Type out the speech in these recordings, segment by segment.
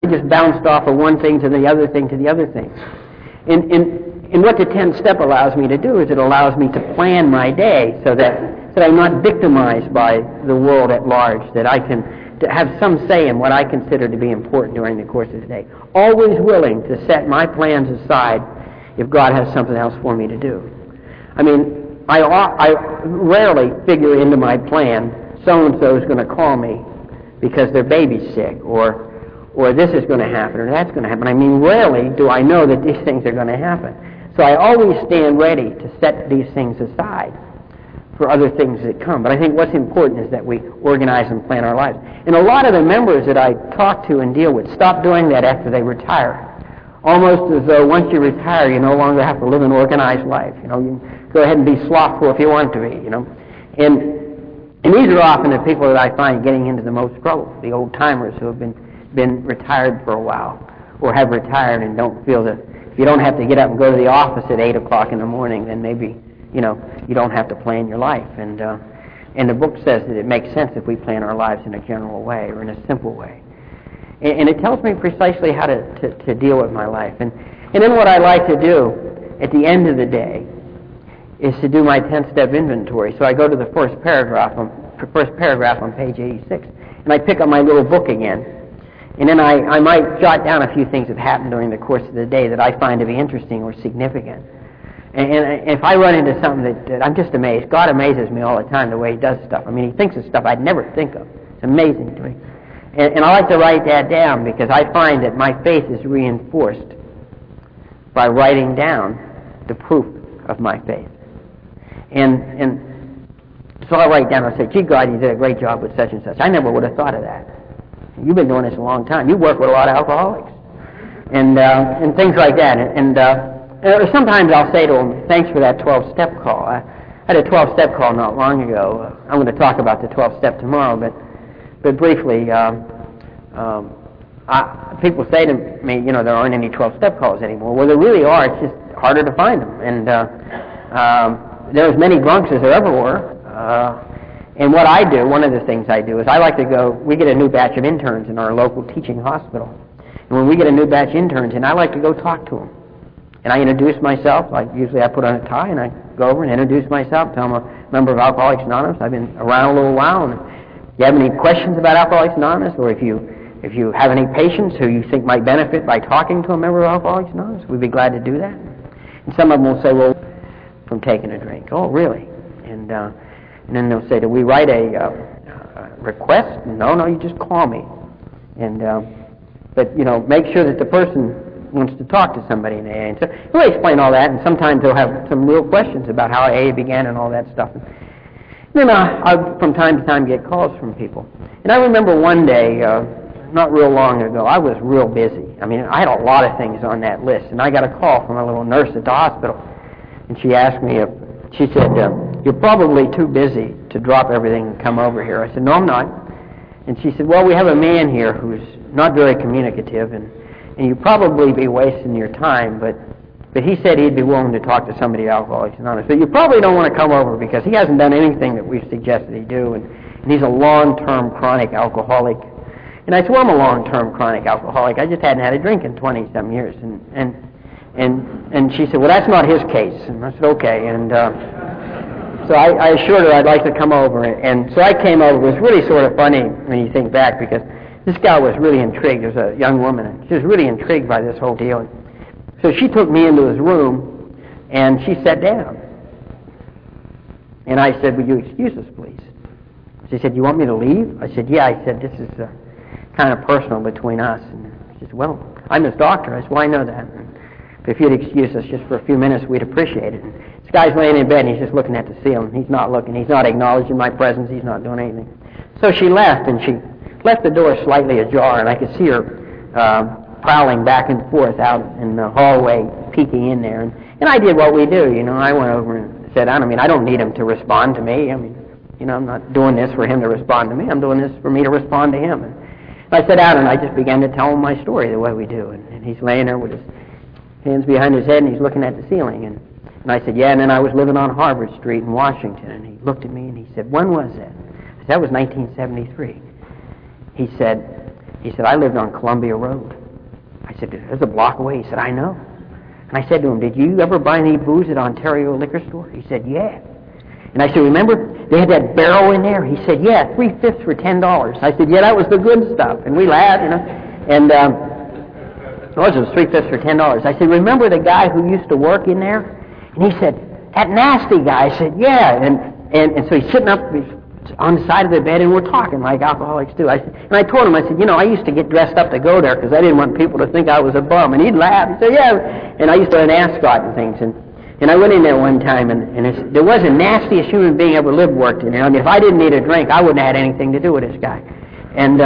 just bounced off of one thing to the other thing to the other thing. And what the 10th step allows me to do is it allows me to plan my day so that I'm not victimized by the world at large, that I can to have some say in what I consider to be important during the course of the day. Always willing to set my plans aside if God has something else for me to do. I mean, I rarely figure into my plan, so-and-so is going to call me because their baby's sick, or this is going to happen, or that's going to happen. I mean, rarely do I know that these things are going to happen. So I always stand ready to set these things aside for other things that come. But I think what's important is that we organize and plan our lives. And a lot of the members that I talk to and deal with stop doing that after they retire. Almost as though once you retire, you no longer have to live an organized life. You know, you go ahead and be slothful if you want to be, you know. And these are often the people that I find getting into the most trouble, the old-timers who have been retired for a while, or have retired and don't feel that if you don't have to get up and go to the office at 8 o'clock in the morning, then maybe, you know, you don't have to plan your life. And the book says that it makes sense if we plan our lives in a general way or in a simple way. And it tells me precisely how to deal with my life. And then what I like to do at the end of the day is to do my 10-step inventory. So I go to the first paragraph on page 86, and I pick up my little book again. And then I might jot down a few things that happened during the course of the day that I find to be interesting or significant. And if I run into something that I'm just amazed. God amazes me all the time the way He does stuff. I mean, He thinks of stuff I'd never think of. It's amazing to me. And I like to write that down because I find that my faith is reinforced by writing down the proof of my faith. And so I write down, I say, gee, God, you did a great job with such and such. I never would have thought of that. You've been doing this a long time. You work with a lot of alcoholics. And things like that. And sometimes I'll say to them, thanks for that 12-step call. I had a 12-step call not long ago. I'm going to talk about the 12-step tomorrow, but briefly, people say to me, you know, there aren't any 12-step calls anymore. Well, there really are. It's just harder to find them. And there are as many drunks as there ever were. And what I do, one of the things I do, is I like to go, we get a new batch of interns in our local teaching hospital. And when we get a new batch of interns in, I like to go talk to them. And I introduce myself. Usually I put on a tie and I go over and introduce myself, tell them I'm a member of Alcoholics Anonymous. I've been around a little while. And if you have any questions about Alcoholics Anonymous, or if you have any patients who you think might benefit by talking to a member of Alcoholics Anonymous, we'd be glad to do that. And some of them will say, well, from taking a drink. Oh, really? And then they'll say, do we write a request? No, you just call me. And but, you know, make sure that the person wants to talk to somebody in AA. And so we'll explain all that, and sometimes they'll have some real questions about how AA began and all that stuff. And then I'll, from time to time, get calls from people. And I remember one day, not real long ago, I was real busy. I mean, I had a lot of things on that list, and I got a call from a little nurse at the hospital. And she asked me she said, you're probably too busy to drop everything and come over here. I said, no, I'm not. And she said, well, we have a man here who's not very communicative, and you'd probably be wasting your time, but he said he'd be willing to talk to somebody at Alcoholics Anonymous. But you probably don't want to come over because he hasn't done anything that we've suggested he do, and he's a long-term chronic alcoholic. And I said, well, I'm a long-term chronic alcoholic. I just hadn't had a drink in 20-some years. And she said, well, that's not his case. And I said, okay. And so I assured her I'd like to come over. And so I came over. It was really sort of funny when you think back because this gal was really intrigued. There was a young woman, and she was really intrigued by this whole deal. So she took me into his room, and she sat down. And I said, would you excuse us, please? She said, you want me to leave? I said, yeah. I said, this is kind of personal between us. And she said, well, I'm his doctor. I said, well, I know that. If you'd excuse us just for a few minutes, we'd appreciate it. And this guy's laying in bed, and he's just looking at the ceiling. He's not looking. He's not acknowledging my presence. He's not doing anything. So she left, and she left the door slightly ajar, and I could see her prowling back and forth out in the hallway, peeking in there. And I did what we do, you know. I went over and said, I don't need him to respond to me. I mean, you know, I'm not doing this for him to respond to me. I'm doing this for me to respond to him. And I sat down, and I just began to tell him my story the way we do. And he's laying there with his hands behind his head, and he's looking at the ceiling. And I said, yeah, and then I was living on Harvard Street in Washington. And he looked at me, and he said, when was that? I said, that was 1973. He He said, I lived on Columbia Road. I said, there's a block away. He said, I know. And I said to him, did you ever buy any booze at Ontario Liquor Store? He said, yeah. And I said, remember, they had that barrel in there? He said, yeah, 3/5 for $10. I said, yeah, that was the good stuff. And we laughed, And it was 3/5 for $10. I said, remember the guy who used to work in there? And he said, that nasty guy. I said, yeah. And so he's sitting up on the side of the bed, and we're talking like alcoholics do. And I told him, I said, I used to get dressed up to go there because I didn't want people to think I was a bum. And he'd laugh. He said, yeah. And I used to have an ascot and things. And I went in there one time, and there was the nastiest human being ever lived worked in there. I mean, if I didn't need a drink, I wouldn't have had anything to do with this guy. And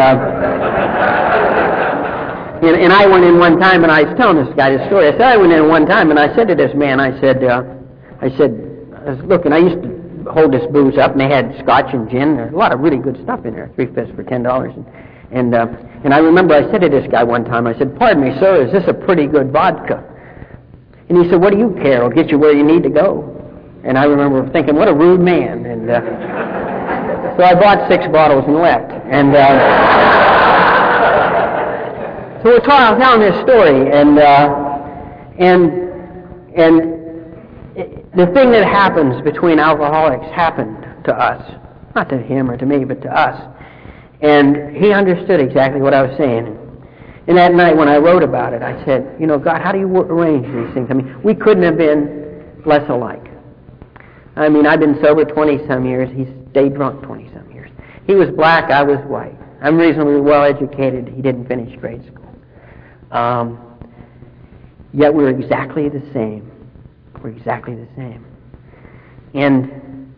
and I went in one time, and I was telling this guy this story. I said, I went in one time, and I said to this man, I said, look, and I used to hold this booze up, and they had scotch and gin. There's a lot of really good stuff in there, 3/5 for $10. And I remember I said to this guy one time, I said, pardon me, sir, is this a pretty good vodka? And he said, what do you care? It'll get you where you need to go. And I remember thinking, what a rude man. And so I bought 6 bottles and left. And so we're telling this story, and the thing that happens between alcoholics happened to us, not to him or to me, but to us. And he understood exactly what I was saying. And that night when I wrote about it, I said, God, how do you arrange these things? I mean, we couldn't have been less alike. I mean, I've been sober 20-some years. He stayed drunk 20-some years. He was black, I was white. I'm reasonably well-educated. He didn't finish grade school. Yet we're exactly the same. We're exactly the same. And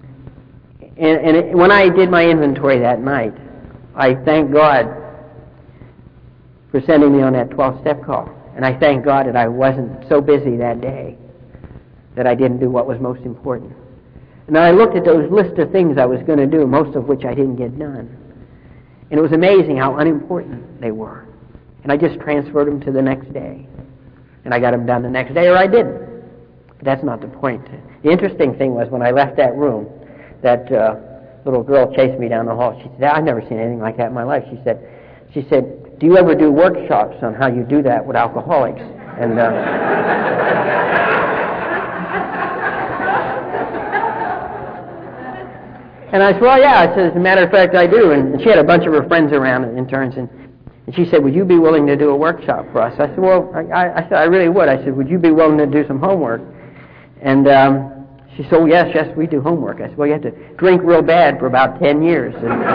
when I did my inventory that night, I thank God for sending me on that 12-step call. And I thank God that I wasn't so busy that day that I didn't do what was most important. And then I looked at those list of things I was going to do, most of which I didn't get done. And it was amazing how unimportant they were. And I just transferred them to the next day. And I got them done the next day, or I didn't. But that's not the point. The interesting thing was when I left that room, that little girl chased me down the hall. She said, I've never seen anything like that in my life. She said, do you ever do workshops on how you do that with alcoholics? And and I said, well, yeah. I said, as a matter of fact, I do. And she had a bunch of her friends around, interns, and she said, would you be willing to do a workshop for us? I said, well, I said, I really would. I said, would you be willing to do some homework? And she said, oh, yes, we do homework. I said, well, you have to drink real bad for about 10 years.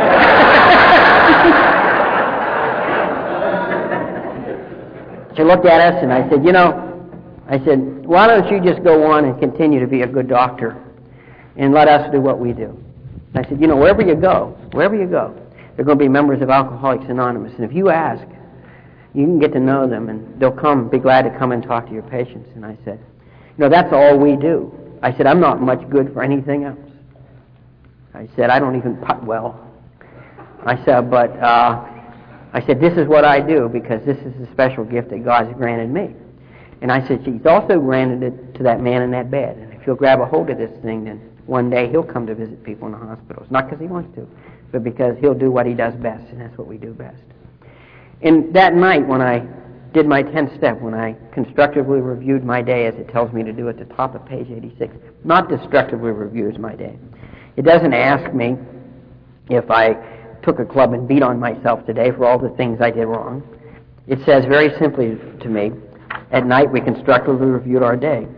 She looked at us, and I said, why don't you just go on and continue to be a good doctor and let us do what we do? And I said, wherever you go, there are going to be members of Alcoholics Anonymous. And if you ask, you can get to know them, and they'll be glad to come and talk to your patients. And I said, that's all we do. I said, I'm not much good for anything else. I said, I don't even putt well. I said, but this is what I do because this is the special gift that God's granted me. And I said, He's also granted it to that man in that bed. And if he'll grab a hold of this thing, then one day he'll come to visit people in the hospitals. Not because he wants to, but because he'll do what he does best, and that's what we do best. And that night when I did my 10th step, when I constructively reviewed my day as it tells me to do at the top of page 86, not destructively reviews my day. It doesn't ask me if I took a club and beat on myself today for all the things I did wrong. It says very simply to me, at night we constructively reviewed our day.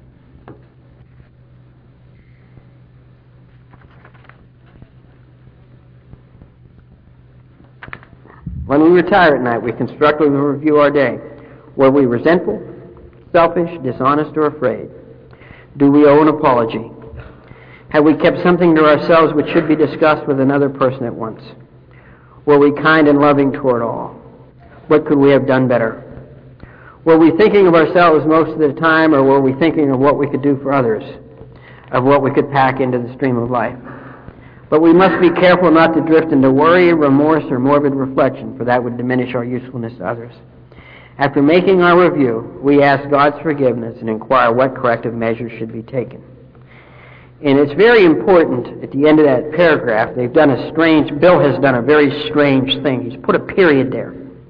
When we retire at night, we constructively review our day. Were we resentful, selfish, dishonest, or afraid? Do we owe an apology? Have we kept something to ourselves which should be discussed with another person at once? Were we kind and loving toward all? What could we have done better? Were we thinking of ourselves most of the time, or were we thinking of what we could do for others, of what we could pack into the stream of life? But we must be careful not to drift into worry, remorse, or morbid reflection, for that would diminish our usefulness to others. After making our review, we ask God's forgiveness and inquire what corrective measures should be taken. And it's very important, at the end of that paragraph, Bill has done a very strange thing. He's put a period there.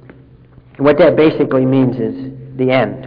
What that basically means is the end.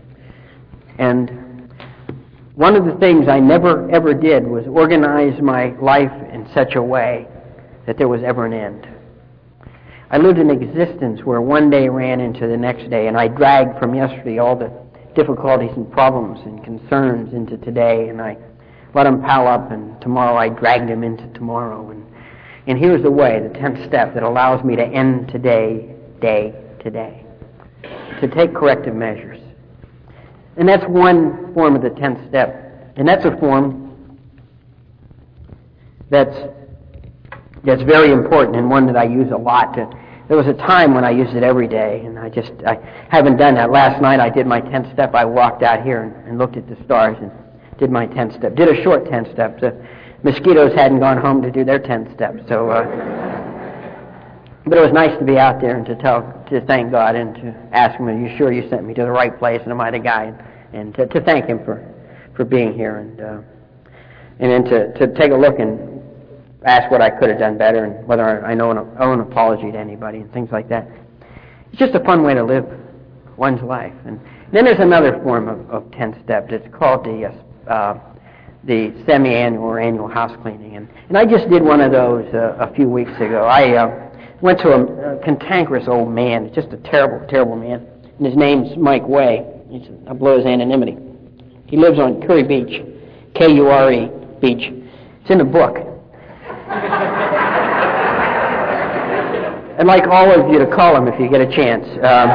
And one of the things I never ever did was organize my life in such a way that there was ever an end. I lived an existence where one day ran into the next day, and I dragged from yesterday all the difficulties and problems and concerns into today, and I let them pile up, and tomorrow I dragged them into tomorrow. And here's the way, the 10th step that allows me to end today, day to day, to take corrective measures. And that's one form of the 10th step. And that's a form that's very important and one that I use a lot. There was a time when I used it every day, and I haven't done that. Last night I did my 10th step. I walked out here and looked at the stars and did my 10th step. Did a short 10th step. The mosquitoes hadn't gone home to do their 10th step. So, but it was nice to be out there and to thank God and to ask Him, "Are you sure you sent me to the right place? And am I the guy?" And to thank Him for being here, and then to take a look and ask what I could have done better, and whether I owe an apology to anybody and things like that. It's just a fun way to live one's life. And then there's another form of 10th step. It's called the semi-annual or annual house cleaning. And I just did one of those a few weeks ago. I went to a cantankerous old man, just a terrible, terrible man, and his name's Mike Way. I'll blow his anonymity. He lives on Curry Beach, K-U-R-E Beach. It's in the book. I'd like all of you to call him if you get a chance.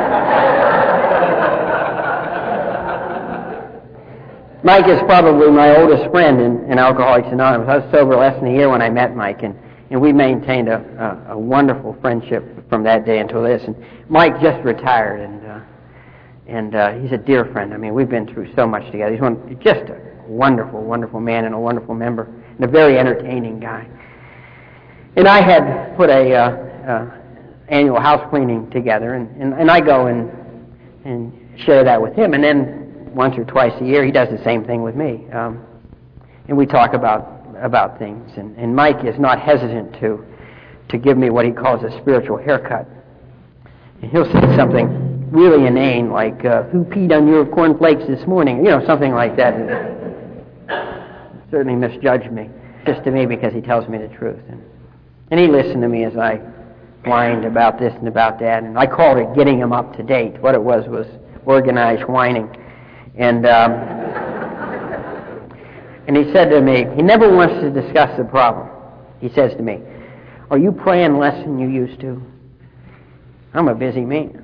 Mike is probably my oldest friend in Alcoholics Anonymous. I was sober less than a year when I met Mike, and we maintained a wonderful friendship from that day until this. And Mike just retired, and he's a dear friend. I mean, we've been through so much together. He's just a wonderful, wonderful man and a wonderful member, and a very entertaining guy. And I had put a annual house cleaning together, and I go and share that with him, and then once or twice a year he does the same thing with me, and we talk about things. And Mike is not hesitant to give me what he calls a spiritual haircut. And he'll say something really inane, like, "Who peed on your cornflakes this morning?" Something like that. Certainly misjudged me, just to me, because he tells me the truth. And he listened to me as I whined about this and about that, and I called it getting him up to date. What it was organized whining. And he said to me, he never wants to discuss the problem. He says to me, "Are you praying less than you used to?" I'm a busy man.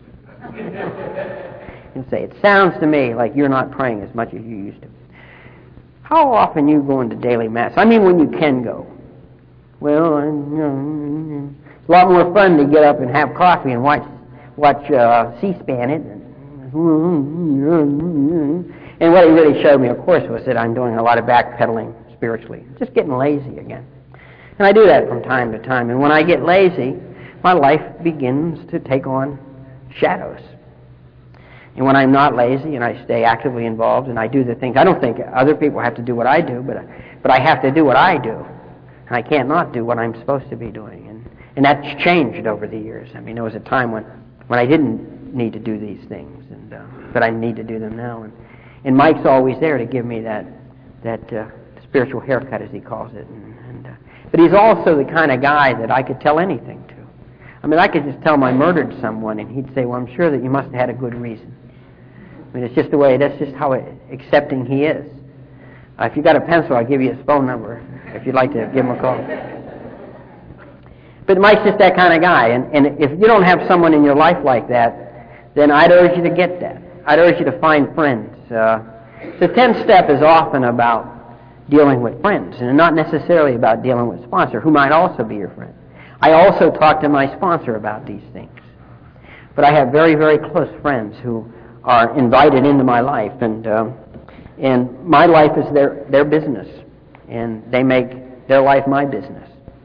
And say, "It sounds to me like you're not praying as much as you used to. How often you going to daily mass? I mean, when you can go." "Well, it's a lot more fun to get up and have coffee and watch C-SPAN it." And what he really showed me, of course, was that I'm doing a lot of backpedaling spiritually, just getting lazy again. And I do that from time to time. And when I get lazy, my life begins to take on shadows. And when I'm not lazy and I stay actively involved and I do the things, I don't think other people have to do what I do, but I have to do what I do. And I can't not do what I'm supposed to be doing. And that's changed over the years. I mean, there was a time when I didn't need to do these things, but I need to do them now. And Mike's always there to give me that spiritual haircut, as he calls it. But he's also the kind of guy that I could tell anything to. I mean, I could just tell him I murdered someone, and he'd say, "Well, I'm sure that you must have had a good reason." I mean, it's just the way, that's just how accepting he is. If you got a pencil, I'll give you his phone number if you'd like to give him a call. But Mike's just that kind of guy, and if you don't have someone in your life like that, then I'd urge you to get that. I'd urge you to find friends. The 10th step is often about dealing with friends, and not necessarily about dealing with sponsor, who might also be your friend. I also talk to my sponsor about these things. But I have very, very close friends who are invited into my life, and my life is their business, and they make their life my business.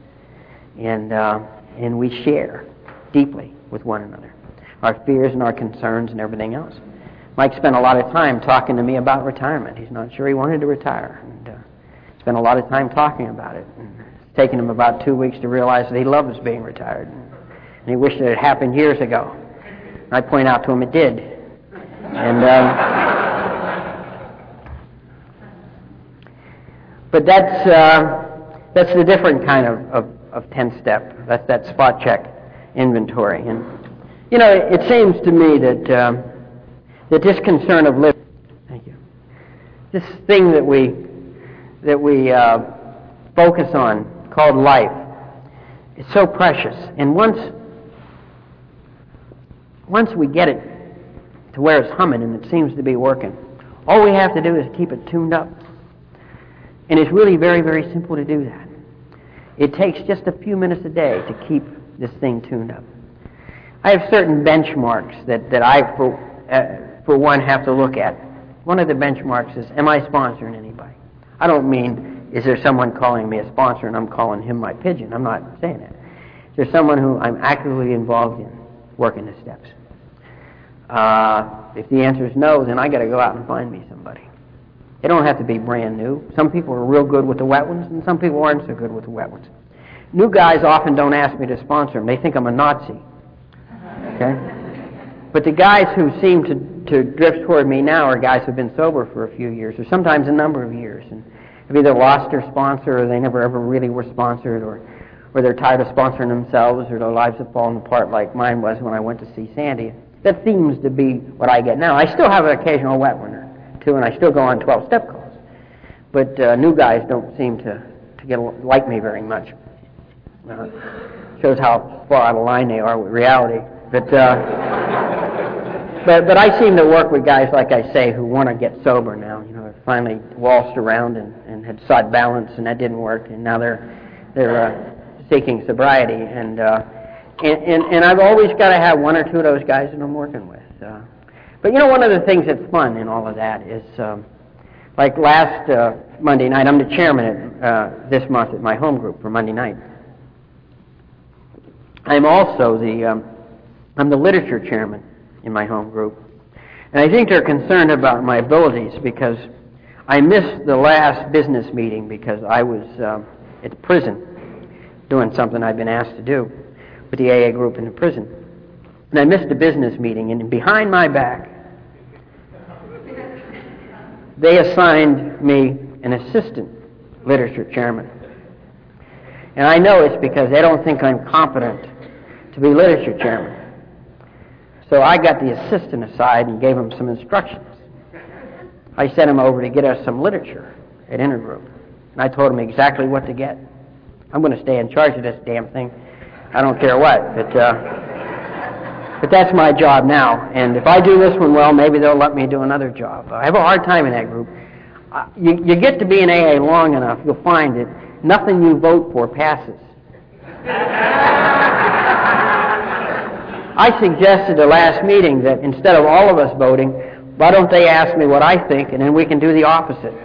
And we share deeply with one another our fears and our concerns and everything else. Mike spent a lot of time talking to me about retirement. He's not sure he wanted to retire, and spent a lot of time talking about it. And it's taken him about 2 weeks to realize that he loves being retired, and he wished it had happened years ago. I point out to them it did. And but that's the different kind of 10-step. That's that spot check inventory. And it seems to me that this concern of living, thank you, this thing that we focus on called life, is so precious. And once we get it to where it's humming and it seems to be working, all we have to do is keep it tuned up. And it's really very, very simple to do that. It takes just a few minutes a day to keep this thing tuned up. I have certain benchmarks that I, for one, have to look at. One of the benchmarks is, am I sponsoring anybody? I don't mean, is there someone calling me a sponsor and I'm calling him my pigeon? I'm not saying that. Is there someone who I'm actively involved in working the steps? If the answer is no, then I got to go out and find me somebody. They don't have to be brand new. Some people are real good with the wet ones, and some people aren't so good with the wet ones. New guys often don't ask me to sponsor them. They think I'm a Nazi. Okay? But the guys who seem to drift toward me now are guys who've been sober for a few years, or sometimes a number of years, and have either lost their sponsor, or they never ever really were sponsored, or they're tired of sponsoring themselves, or their lives have fallen apart like mine was when I went to see Sandy. That seems to be what I get now. I still have an occasional wet one or two, and I still go on 12-step calls. But new guys don't seem to like me very much. Shows how far out of line they are with reality. But I seem to work with guys, like I say, who want to get sober now. They're finally waltzed around and had sought balance, and that didn't work, and now they're seeking sobriety. And I've always got to have one or two of those guys that I'm working with. But one of the things that's fun in all of that is, like last Monday night, I'm the chairman this month at my home group for Monday night. I'm also I'm the literature chairman in my home group. And I think they're concerned about my abilities because I missed the last business meeting because I was at the prison doing something I'd been asked to do with the AA group in the prison. And I missed the business meeting, and behind my back, they assigned me an assistant literature chairman. And I know it's because they don't think I'm competent to be literature chairman. So I got the assistant aside and gave him some instructions. I sent him over to get us some literature at Intergroup. And I told him exactly what to get. I'm going to stay in charge of this damn thing. I don't care what. But that's my job now. And if I do this one well, maybe they'll let me do another job. I have a hard time in that group. You get to be in AA long enough, you'll find that nothing you vote for passes. I suggested the last meeting that instead of all of us voting, why don't they ask me what I think, and then we can do the opposite.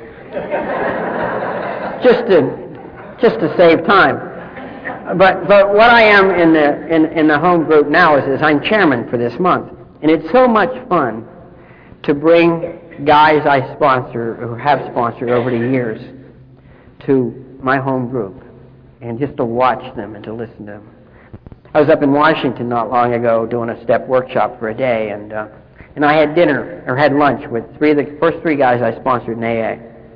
just to save time. But what I am in the home group now is I'm chairman for this month, and it's so much fun to bring guys I sponsor or have sponsored over the years to my home group, and just to watch them and to listen to them. I was up in Washington not long ago doing a step workshop for a day, and I had dinner or had lunch with the first three guys I sponsored in AA,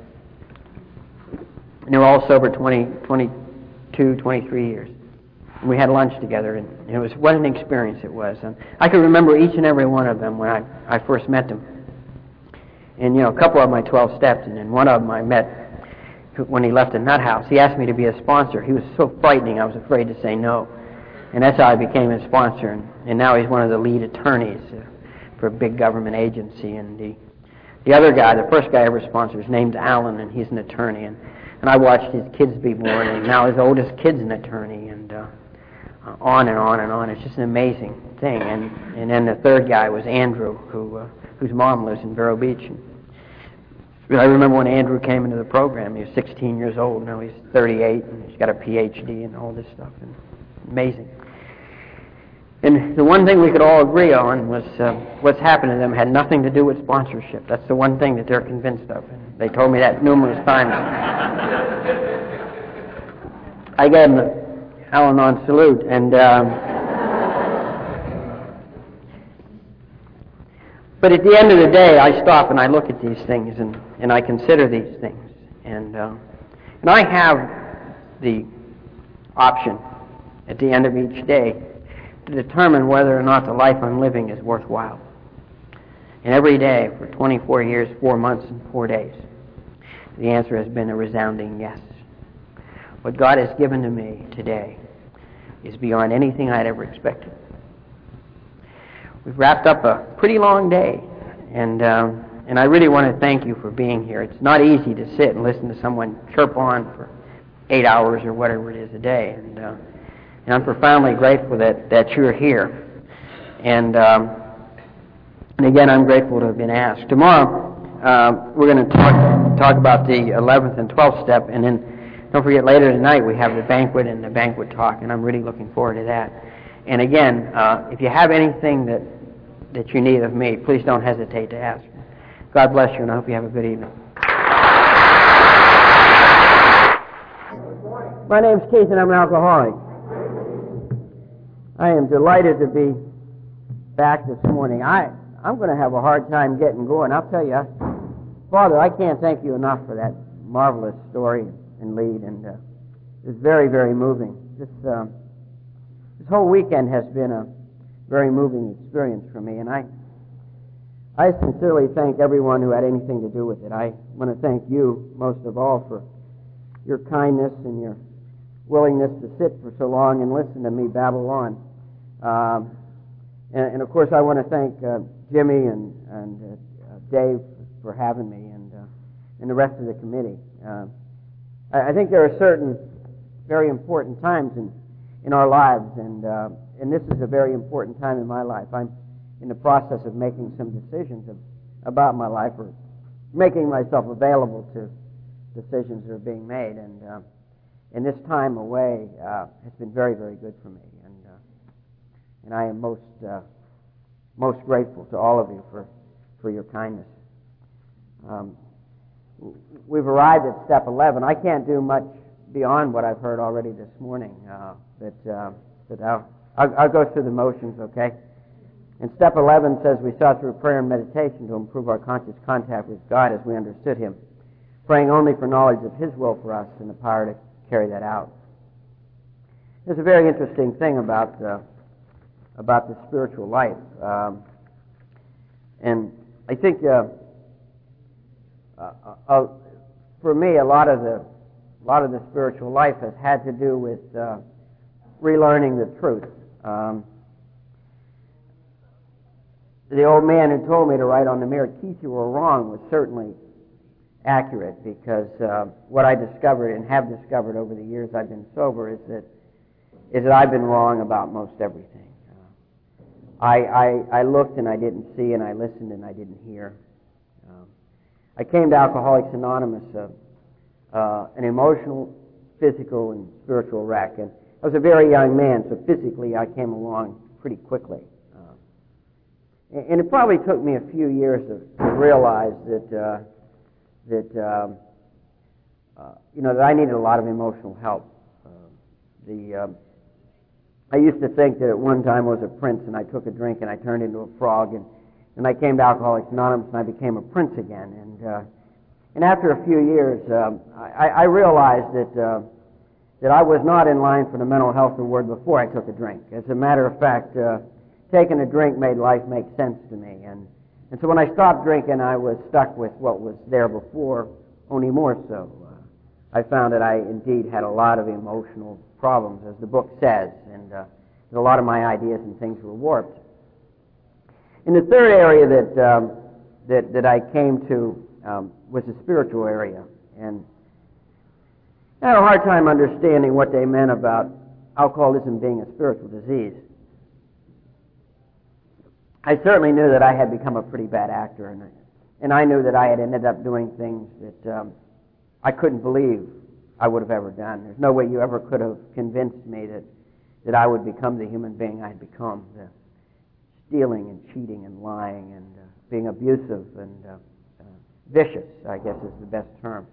and they were all sober 22, 23 years. And we had lunch together, and it was what an experience it was. And I can remember each and every one of them when I first met them. And a couple of my 12 steps, and then one of them I met when he left the nut house. He asked me to be a sponsor. He was so frightening, I was afraid to say no. And that's how I became his sponsor. And now he's one of the lead attorneys for a big government agency. And the other guy, the first guy I ever sponsored, is named Alan, and he's an attorney. And I watched his kids be born, and now his oldest kid's an attorney, and on and on and on. It's just an amazing thing. And then the third guy was Andrew, whose mom lives in Vero Beach. And I remember when Andrew came into the program, he was 16 years old. Now he's 38, and he's got a PhD and all this stuff. And amazing. And the one thing we could all agree on was what's happened to them had nothing to do with sponsorship. That's the one thing that they're convinced of. And they told me that numerous times. I gave them the Al-Anon salute. And But at the end of the day, I stop and I look at these things and I consider these things. And I have the option at the end of each day to determine whether or not the life I'm living is worthwhile. And every day for 24 years, 4 months, and 4 days, the answer has been a resounding yes. What God has given to me today is beyond anything I'd ever expected. We've wrapped up a pretty long day, and I really want to thank you for being here. It's not easy to sit and listen to someone chirp on for 8 hours or whatever it is a day, and I'm profoundly grateful that you're here. And again, I'm grateful to have been asked. Tomorrow, we're going to talk about the 11th and 12th step, and then don't forget later tonight we have the banquet and the banquet talk, and I'm really looking forward to that. And again, if you have anything that you need of me, please don't hesitate to ask. God bless you, and I hope you have a good evening. My name's Keith, and I'm an alcoholic. I am delighted to be back this morning. I'm going to have a hard time getting going. I'll tell you, Father, I can't thank you enough for that marvelous story and lead, and it's very, very moving. This whole weekend has been a very moving experience for me, and I sincerely thank everyone who had anything to do with it. I want to thank you most of all for your kindness and your willingness to sit for so long and listen to me babble on. And of course, I want to thank Jimmy and Dave for having me, and the rest of the committee. I think there are certain very important times in our lives, and this is a very important time in my life. I'm in the process of making some decisions about my life, or making myself available to decisions that are being made, and this time away has been very, very good for me, and I am most grateful to all of you for your kindness. We've arrived at step 11. I can't do much beyond what I've heard already this morning, but I'll go through the motions, okay? And step 11 says we sought through prayer and meditation to improve our conscious contact with God as we understood Him, praying only for knowledge of His will for us and the power to carry that out. There's a very interesting thing about the spiritual life, and I think for me, a lot of the spiritual life has had to do with relearning the truth. The old man who told me to write on the mirror, "Keith, you were wrong," was certainly accurate, because what I discovered and have discovered over the years I've been sober is that I've been wrong about most everything. I looked and I didn't see, and I listened and I didn't hear. I came to Alcoholics Anonymous an emotional, physical, and spiritual wreck, and I was a very young man, so physically I came along pretty quickly. And it probably took me a few years to realize that I needed a lot of emotional help. I used to think that at one time I was a prince, and I took a drink and I turned into a frog, and I came to Alcoholics Anonymous and I became a prince again. And after a few years, I realized that I was not in line for the mental health award before I took a drink. As a matter of fact, taking a drink made life make sense to me. And so when I stopped drinking, I was stuck with what was there before, only more so. I found that I indeed had a lot of emotional problems, as the book says, and a lot of my ideas and things were warped. And the third area that I came to was the spiritual area, and I had a hard time understanding what they meant about alcoholism being a spiritual disease. I certainly knew that I had become a pretty bad actor, and I knew that I had ended up doing things that I couldn't believe I would have ever done. There's no way you ever could have convinced me that I would become the human being I had become, the stealing and cheating and lying and being abusive and vicious, I guess is the best term.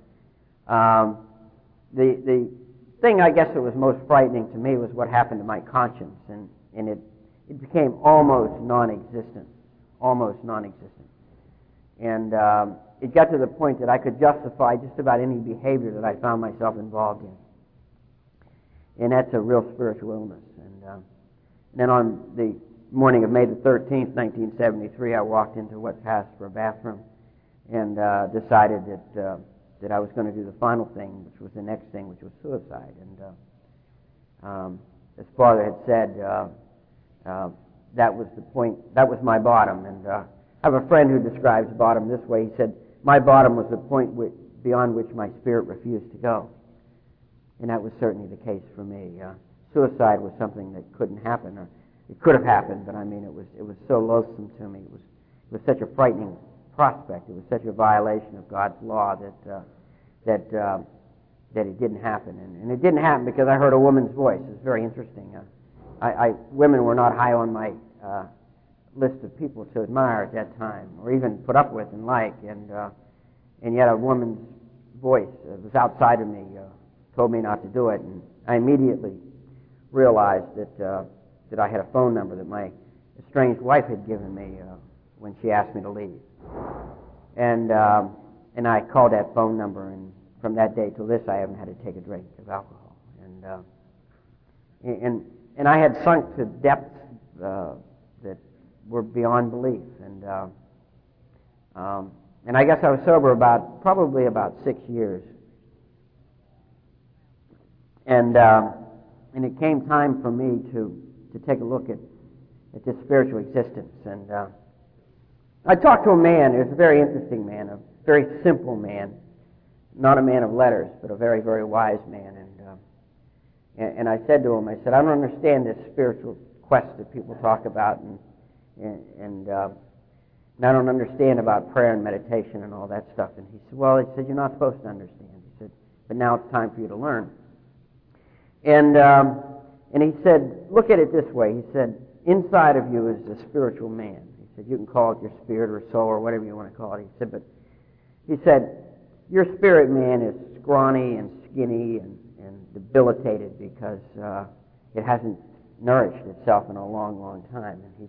The thing I guess that was most frightening to me was what happened to my conscience, and it became almost non-existent, almost non-existent. And it got to the point that I could justify just about any behavior that I found myself involved in. And that's a real spiritual illness. And then on the morning of May the 13th, 1973, I walked into what passed for a bathroom and decided that I was going to do the final thing, which was the next thing, which was suicide. And as Father had said, that was the point, that was my bottom. And I have a friend who describes bottom this way. He said, my bottom was the point beyond which my spirit refused to go. And that was certainly the case for me. Suicide was something that couldn't happen, or it could have happened, but I mean, it was so loathsome to me. It was such a frightening prospect. It was such a violation of God's law that it didn't happen. And it didn't happen because I heard a woman's voice. It's very interesting. Women were not high on my list of people to admire at that time, or even put up with and like. And yet a woman's voice was outside of me, told me not to do it, and I immediately realized that I had a phone number that my estranged wife had given me when she asked me to leave. And I called that phone number, and from that day till this, I haven't had to take a drink of alcohol. And I had sunk to depths that were beyond belief. And I guess I was sober probably about 6 years. And it came time for me to take a look at this spiritual existence. And I talked to a man, he was a very interesting man, a very simple man, not a man of letters, but a very, very wise man. And I said to him, I don't understand this spiritual quest that people talk about, and I don't understand about prayer and meditation and all that stuff. And he said, you're not supposed to understand. He said, but now it's time for you to learn. And he said, look at it this way. He said, inside of you is a spiritual man. He said, you can call it your spirit or soul or whatever you want to call it. He said, your spirit man is scrawny and skinny and debilitated because it hasn't nourished itself in a long, long time. And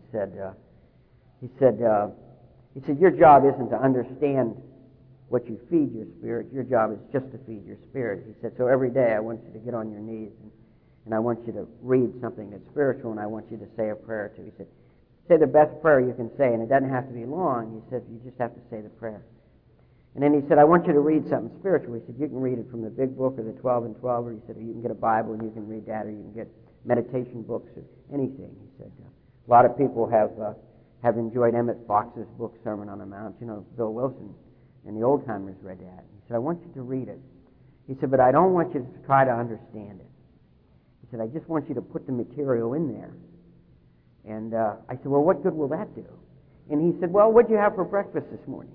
he said, your job isn't to understand what you feed your spirit. Your job is just to feed your spirit. He said, so every day I want you to get on your knees and I want you to read something that's spiritual, and I want you to say a prayer too. He said, say the best prayer you can say, and it doesn't have to be long. He said, you just have to say the prayer. And then he said, I want you to read something spiritual. He said, you can read it from the big book or the 12 and 12, or he said, or you can get a Bible and you can read that, or you can get meditation books or anything. He said, a lot of people have enjoyed Emmett Fox's book, Sermon on the Mount. You know, Bill Wilson and the old-timers read that. He said, I want you to read it. He said, but I don't want you to try to understand it. He said, I just want you to put the material in there. And I said, well, what good will that do? And he said, well, what'd you have for breakfast this morning?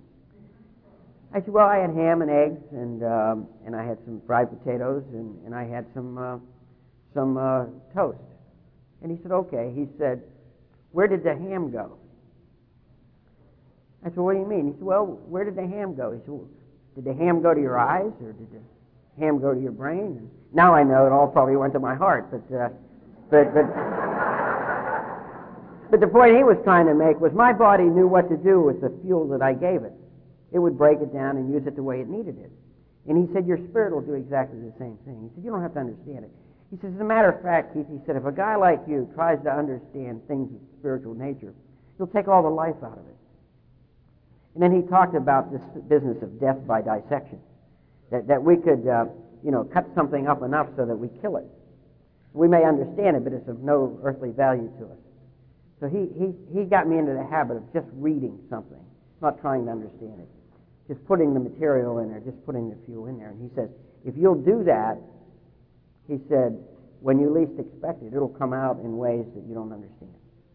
I said, well, I had ham and eggs, and I had some fried potatoes, and I had some toast. And he said, okay. He said, where did the ham go? I said, what do you mean? He said, well, where did the ham go? He said, well, did the ham go to your eyes, or did the ham go to your brain? And now I know it all probably went to my heart, but the point he was trying to make was my body knew what to do with the fuel that I gave it. It would break it down and use it the way it needed it. And he said, your spirit will do exactly the same thing. He said, you don't have to understand it. He says, as a matter of fact, Keith, he said, if a guy like you tries to understand things of spiritual nature, he'll take all the life out of it. And then he talked about this business of death by dissection, that we could, cut something up enough so that we kill it. We may understand it, but it's of no earthly value to us. So he got me into the habit of just reading something, not trying to understand it, just putting the material in there, just putting the fuel in there. And he says, if you'll do that, he said, when you least expect it, it'll come out in ways that you don't understand.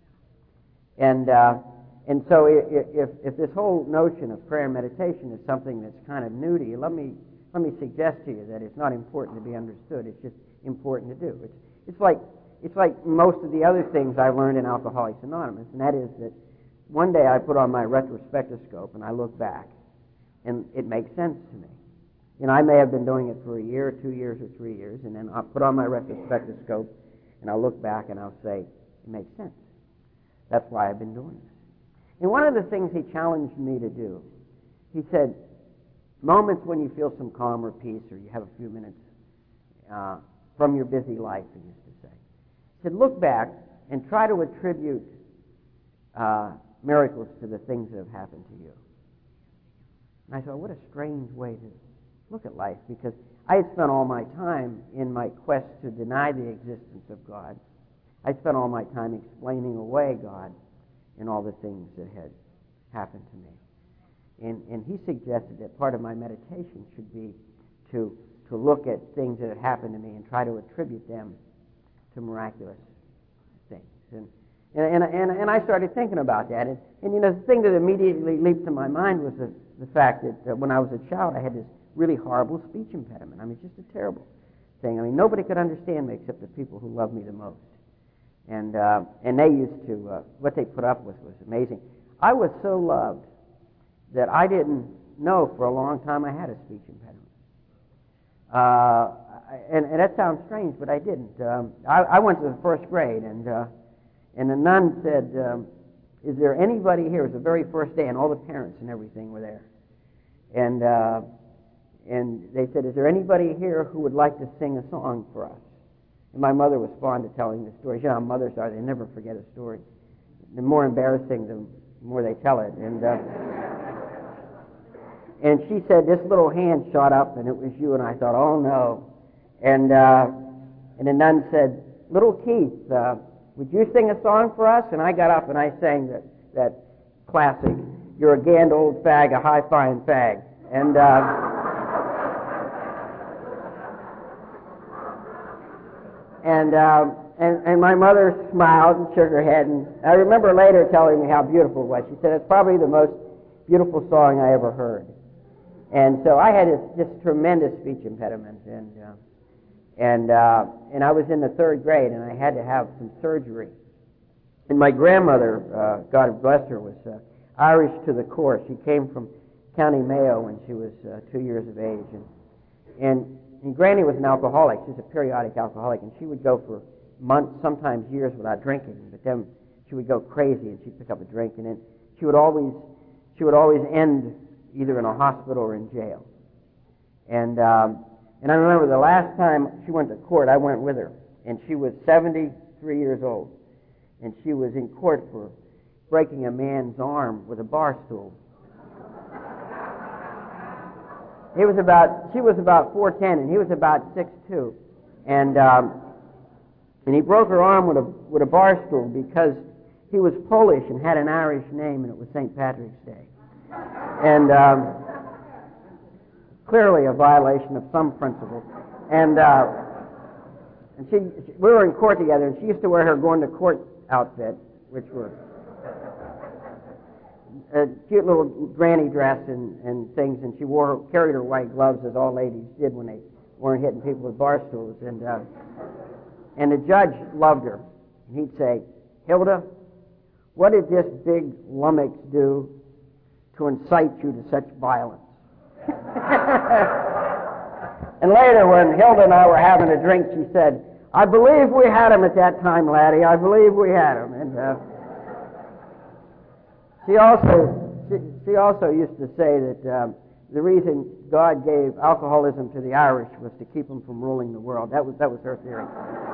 And so if this whole notion of prayer and meditation is something that's kind of new to you, let me suggest to you that it's not important to be understood. It's just important to do. It's like most of the other things I learned in Alcoholics Anonymous, and that is that one day I put on my retrospectoscope and I look back, and it makes sense to me. I may have been doing it for a year, or 2 years, or 3 years, and then I'll put on my retrospectoscope and I'll look back and I'll say, it makes sense. That's why I've been doing this. And one of the things he challenged me to do, he said, moments when you feel some calm or peace, or you have a few minutes from your busy life, he used to say. He said, look back and try to attribute miracles to the things that have happened to you. And I thought, what a strange way to look at life, because I had spent all my time in my quest to deny the existence of God. I spent all my time explaining away God and all the things that had happened to me. And he suggested that part of my meditation should be to look at things that had happened to me and try to attribute them to miraculous things. And I started thinking about that. And the thing that immediately leaped to my mind was the fact that when I was a child, I had this really horrible speech impediment. I mean, just a terrible thing. I mean, nobody could understand me except the people who loved me the most. And they used to, what they put up with was amazing. I was so loved that I didn't know for a long time I had a speech impediment. And that sounds strange, but I didn't. I went to the first grade, and the nun said, is there anybody here? It was the very first day, and all the parents and everything were there. And they said, is there anybody here who would like to sing a song for us? And my mother was fond of telling the stories. You know how mothers are. They never forget a story. The more embarrassing, the more they tell it. And she said, this little hand shot up, and it was you. And I thought, oh, no. And the nun said, little Keith, would you sing a song for us? And I got up and I sang that classic, you're a ganned old fag, a high-fine fag. And my mother smiled and shook her head. And I remember later telling me how beautiful it was. She said, it's probably the most beautiful song I ever heard. And so I had this tremendous speech impediment. And I was in the third grade, and I had to have some surgery. And my grandmother, God bless her, was Irish to the core. She came from County Mayo when she was 2 years of age. And Granny was an alcoholic. She was a periodic alcoholic, and she would go for months, sometimes years, without drinking. But then she would go crazy, and she'd pick up a drink, and then she would always end either in a hospital or in jail. And I remember the last time she went to court, I went with her, and she was 73 years old, and she was in court for breaking a man's arm with a bar stool. She was about 4'10", and he was about 6'2", and he broke her arm with a bar stool because he was Polish and had an Irish name, and it was St. Patrick's Day, and clearly a violation of some principle. And we were in court together, and she used to wear her going to court outfit, which were a cute little granny dress and things, and she carried her white gloves as all ladies did when they weren't hitting people with bar stools. And the judge loved her. And he'd say, Hilda, what did this big lummox do to incite you to such violence? And later, when Hilda and I were having a drink, she said, I believe we had him at that time, laddie. I believe we had him. And she also used to say that the reason God gave alcoholism to the Irish was to keep them from ruling the world. That was her theory.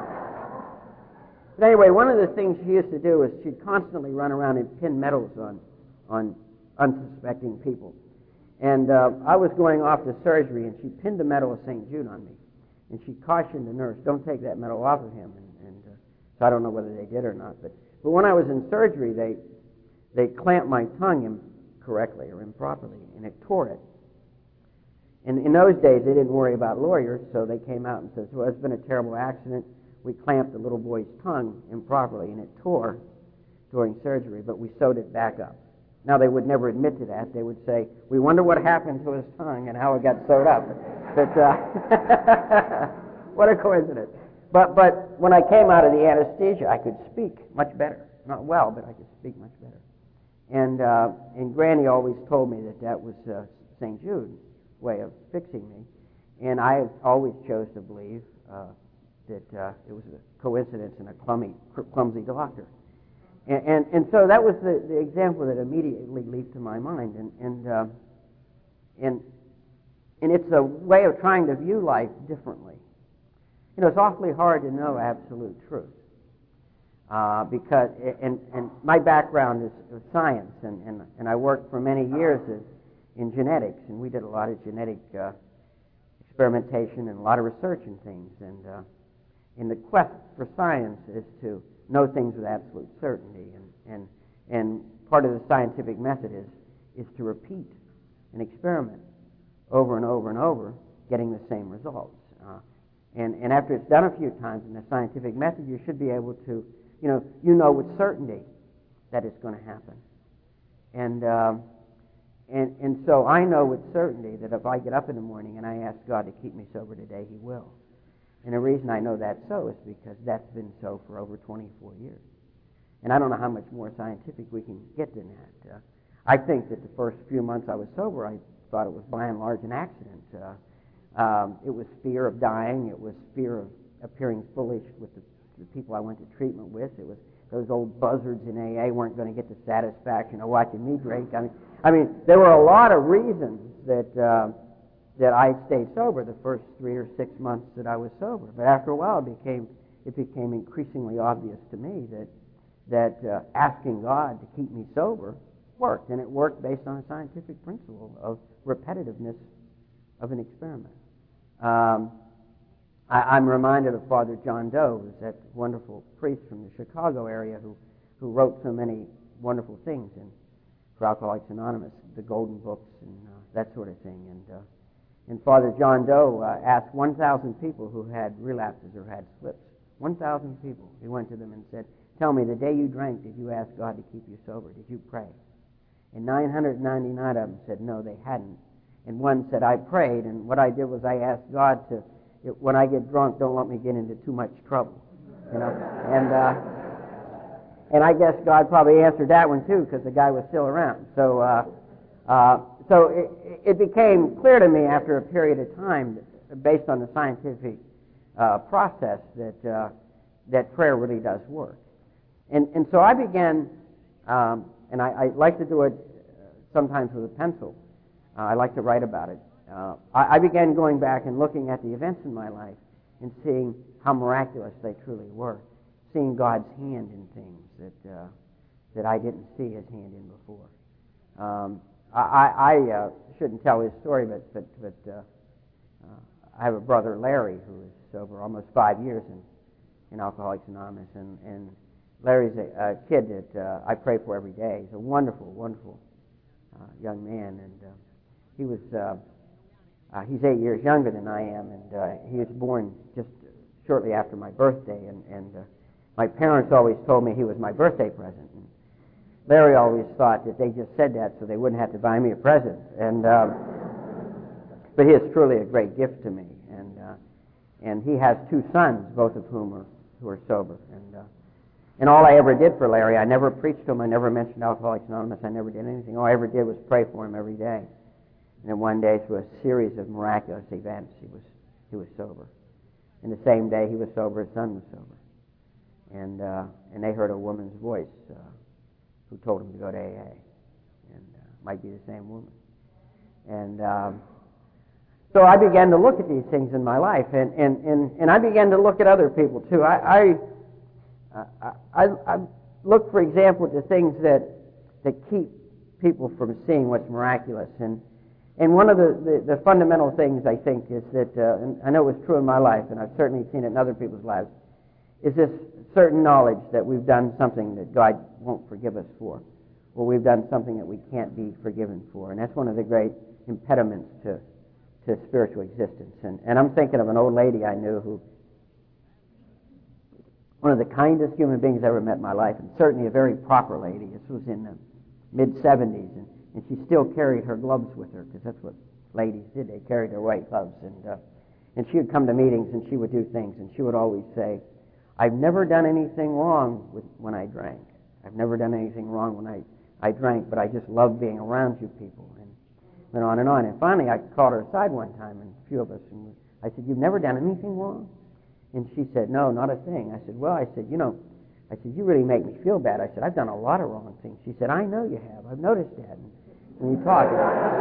But anyway, one of the things she used to do is she'd constantly run around and pin medals on unsuspecting people. And I was going off to surgery, and she pinned the medal of St. Jude on me. And she cautioned the nurse, don't take that medal off of him. So I don't know whether they did or not. But when I was in surgery, they clamped my tongue incorrectly or improperly, and it tore it. And in those days, they didn't worry about lawyers, so they came out and said, well, it's been a terrible accident. We clamped the little boy's tongue improperly, and it tore during surgery, but we sewed it back up. Now, they would never admit to that. They would say, we wonder what happened to his tongue and how it got sewed up. But what a coincidence. But when I came out of the anesthesia, I could speak much better. Not well, but I could speak much better. And Granny always told me that was St. Jude's way of fixing me. And I always chose to believe that it was a coincidence and a clumsy doctor. And so that was the example that immediately leaped to my mind. And it's a way of trying to view life differently. You know, it's awfully hard to know absolute truth. Because my background is science, and I worked for many years in genetics, and we did a lot of genetic experimentation and a lot of research in things. And the quest for science is to know things with absolute certainty, and part of the scientific method is to repeat an experiment over and over and over, getting the same results. And after it's done a few times in the scientific method, you should be able to, you know with certainty that it's going to happen. And so I know with certainty that if I get up in the morning and I ask God to keep me sober today, He will. And the reason I know that's so is because that's been so for over 24 years. And I don't know how much more scientific we can get than that. I think that the first few months I was sober, I thought it was by and large an accident. It was fear of dying. It was fear of appearing foolish with the people I went to treatment with. It was those old buzzards in AA weren't going to get the satisfaction of watching me drink. I mean, there were a lot of reasons that I stayed sober the first 3 or 6 months that I was sober. But after a while, it became increasingly obvious to me that asking God to keep me sober worked, and it worked based on a scientific principle of repetitiveness of an experiment. I'm reminded of Father John Doe, who's that wonderful priest from the Chicago area who wrote so many wonderful things for Alcoholics Anonymous, the Golden Books and that sort of thing. And Father John Doe asked 1,000 people who had relapses or had slips. 1,000 people. He went to them and said, "Tell me, the day you drank, did you ask God to keep you sober? Did you pray?" And 999 of them said no, they hadn't. And one said, "I prayed, and what I did was I asked God to, when I get drunk, don't let me get into too much trouble." You know, and I guess God probably answered that one too, because the guy was still around. So it became clear to me after a period of time, based on the scientific process, that prayer really does work. And so I began, and I like to do it sometimes with a pencil. I like to write about it. I began going back and looking at the events in my life and seeing how miraculous they truly were, seeing God's hand in things that I didn't see His hand in before. I shouldn't tell his story, but I have a brother, Larry, who is sober almost 5 years in Alcoholics Anonymous, and Larry's a kid that I pray for every day. He's a wonderful, wonderful young man, and he's 8 years younger than I am, and he was born just shortly after my birthday, and my parents always told me he was my birthday present. And Larry always thought that they just said that so they wouldn't have to buy me a present, but he is truly a great gift to me, and he has 2 sons, both of whom are sober, and all I ever did for Larry, I never preached to him, I never mentioned Alcoholics Anonymous, I never did anything. All I ever did was pray for him every day. And then one day, through a series of miraculous events, he was sober. And the same day he was sober, his son was sober. And they heard a woman's voice who told him to go to AA, and might be the same woman. And so I began to look at these things in my life, and I began to look at other people too. I look, for example, to things that keep people from seeing what's miraculous. And one of the fundamental things, I think, is that, and I know it was true in my life, and I've certainly seen it in other people's lives, is this certain knowledge that we've done something that God won't forgive us for, or we've done something that we can't be forgiven for. And that's one of the great impediments to spiritual existence. And I'm thinking of an old lady I knew who, one of the kindest human beings I ever met in my life, and certainly a very proper lady. This was in the mid-70s, and she still carried her gloves with her, because that's what ladies did. They carried their white gloves. And she would come to meetings, and she would do things, and she would always say, "I've never done anything wrong when I drank. I've never done anything wrong when I drank, but I just love being around you people." And went on and on. And finally, I called her aside one time, and a few of us, and I said, "You've never done anything wrong?" And she said, "No, not a thing." I said, "Well," I said, I said, you really make me feel bad. I said, I've done a lot of wrong things. She said, I know you have. I've noticed that when you talk.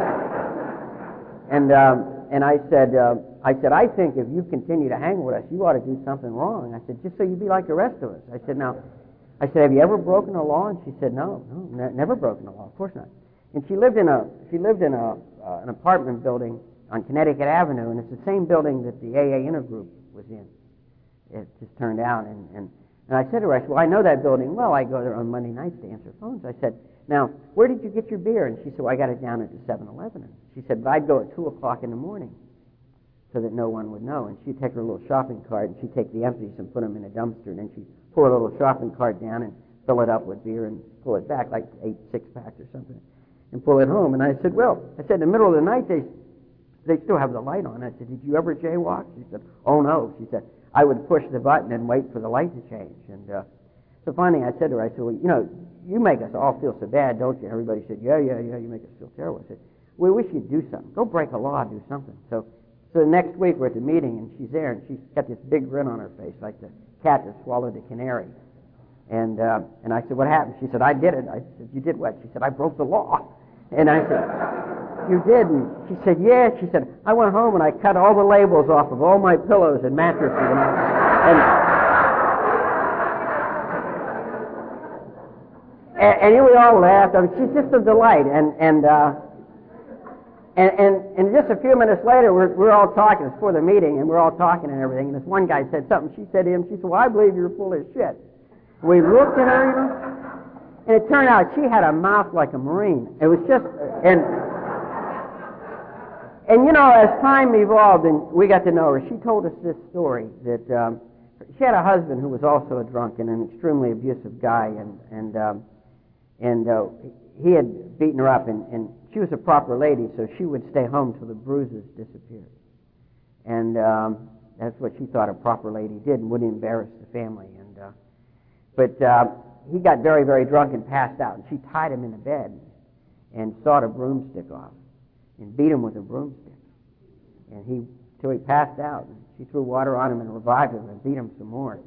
And I said, I think if you continue to hang with us, you ought to do something wrong. I said, just so you be like the rest of us. I said, have you ever broken a law? And she said, no, never broken a law. Of course not. And she lived in an apartment building on Connecticut Avenue, and it's the same building that the AA Intergroup was in. It just turned out, and I said to her, I said, well, I know that building well. I go there on Monday nights to answer phones. I said, now, where did you get your beer? And she said, well, I got it down at the 7-Eleven. And she said, but I'd go at 2 o'clock in the morning so that no one would know. And she'd take her little shopping cart, and she'd take the empties and put them in a dumpster, and then she'd pour a little shopping cart down and fill it up with beer and pull it back, like 8 six-packs or something, and pull it home. And I said, in the middle of the night, they still have the light on. I said, did you ever jaywalk? She said, oh, no. She said, I would push the button and wait for the light to change. And so finally I said to her, well, you make us all feel so bad, don't you? Everybody said, yeah, you make us feel terrible. I said, we wish you'd do something. Go break a law, do something. So the next week we're at the meeting, and she's there, and she's got this big grin on her face, like the cat that swallowed the canary. And I said, what happened? She said, I did it. I said, you did what? She said, I broke the law. And I said, you did? And she said, yeah. She said, I went home and I cut all the labels off of all my pillows and mattresses. And we all laughed. I mean, she's just a delight. And just a few minutes later, we're all talking. It's before the meeting, and we're all talking and everything. And this one guy said something. She said to him, she said, well, I believe you're full of shit. We looked at her, and it turned out she had a mouth like a Marine. It was just, and as time evolved and we got to know her, she told us this story that she had a husband who was also a drunk and an extremely abusive guy, and he had beaten her up, and she was a proper lady, so she would stay home till the bruises disappeared. And that's what she thought a proper lady did, and wouldn't embarrass the family. But he got very, very drunk and passed out, and she tied him in the bed and sawed a broomstick off and beat him with a broomstick. And till he passed out, and she threw water on him and revived him and beat him some more.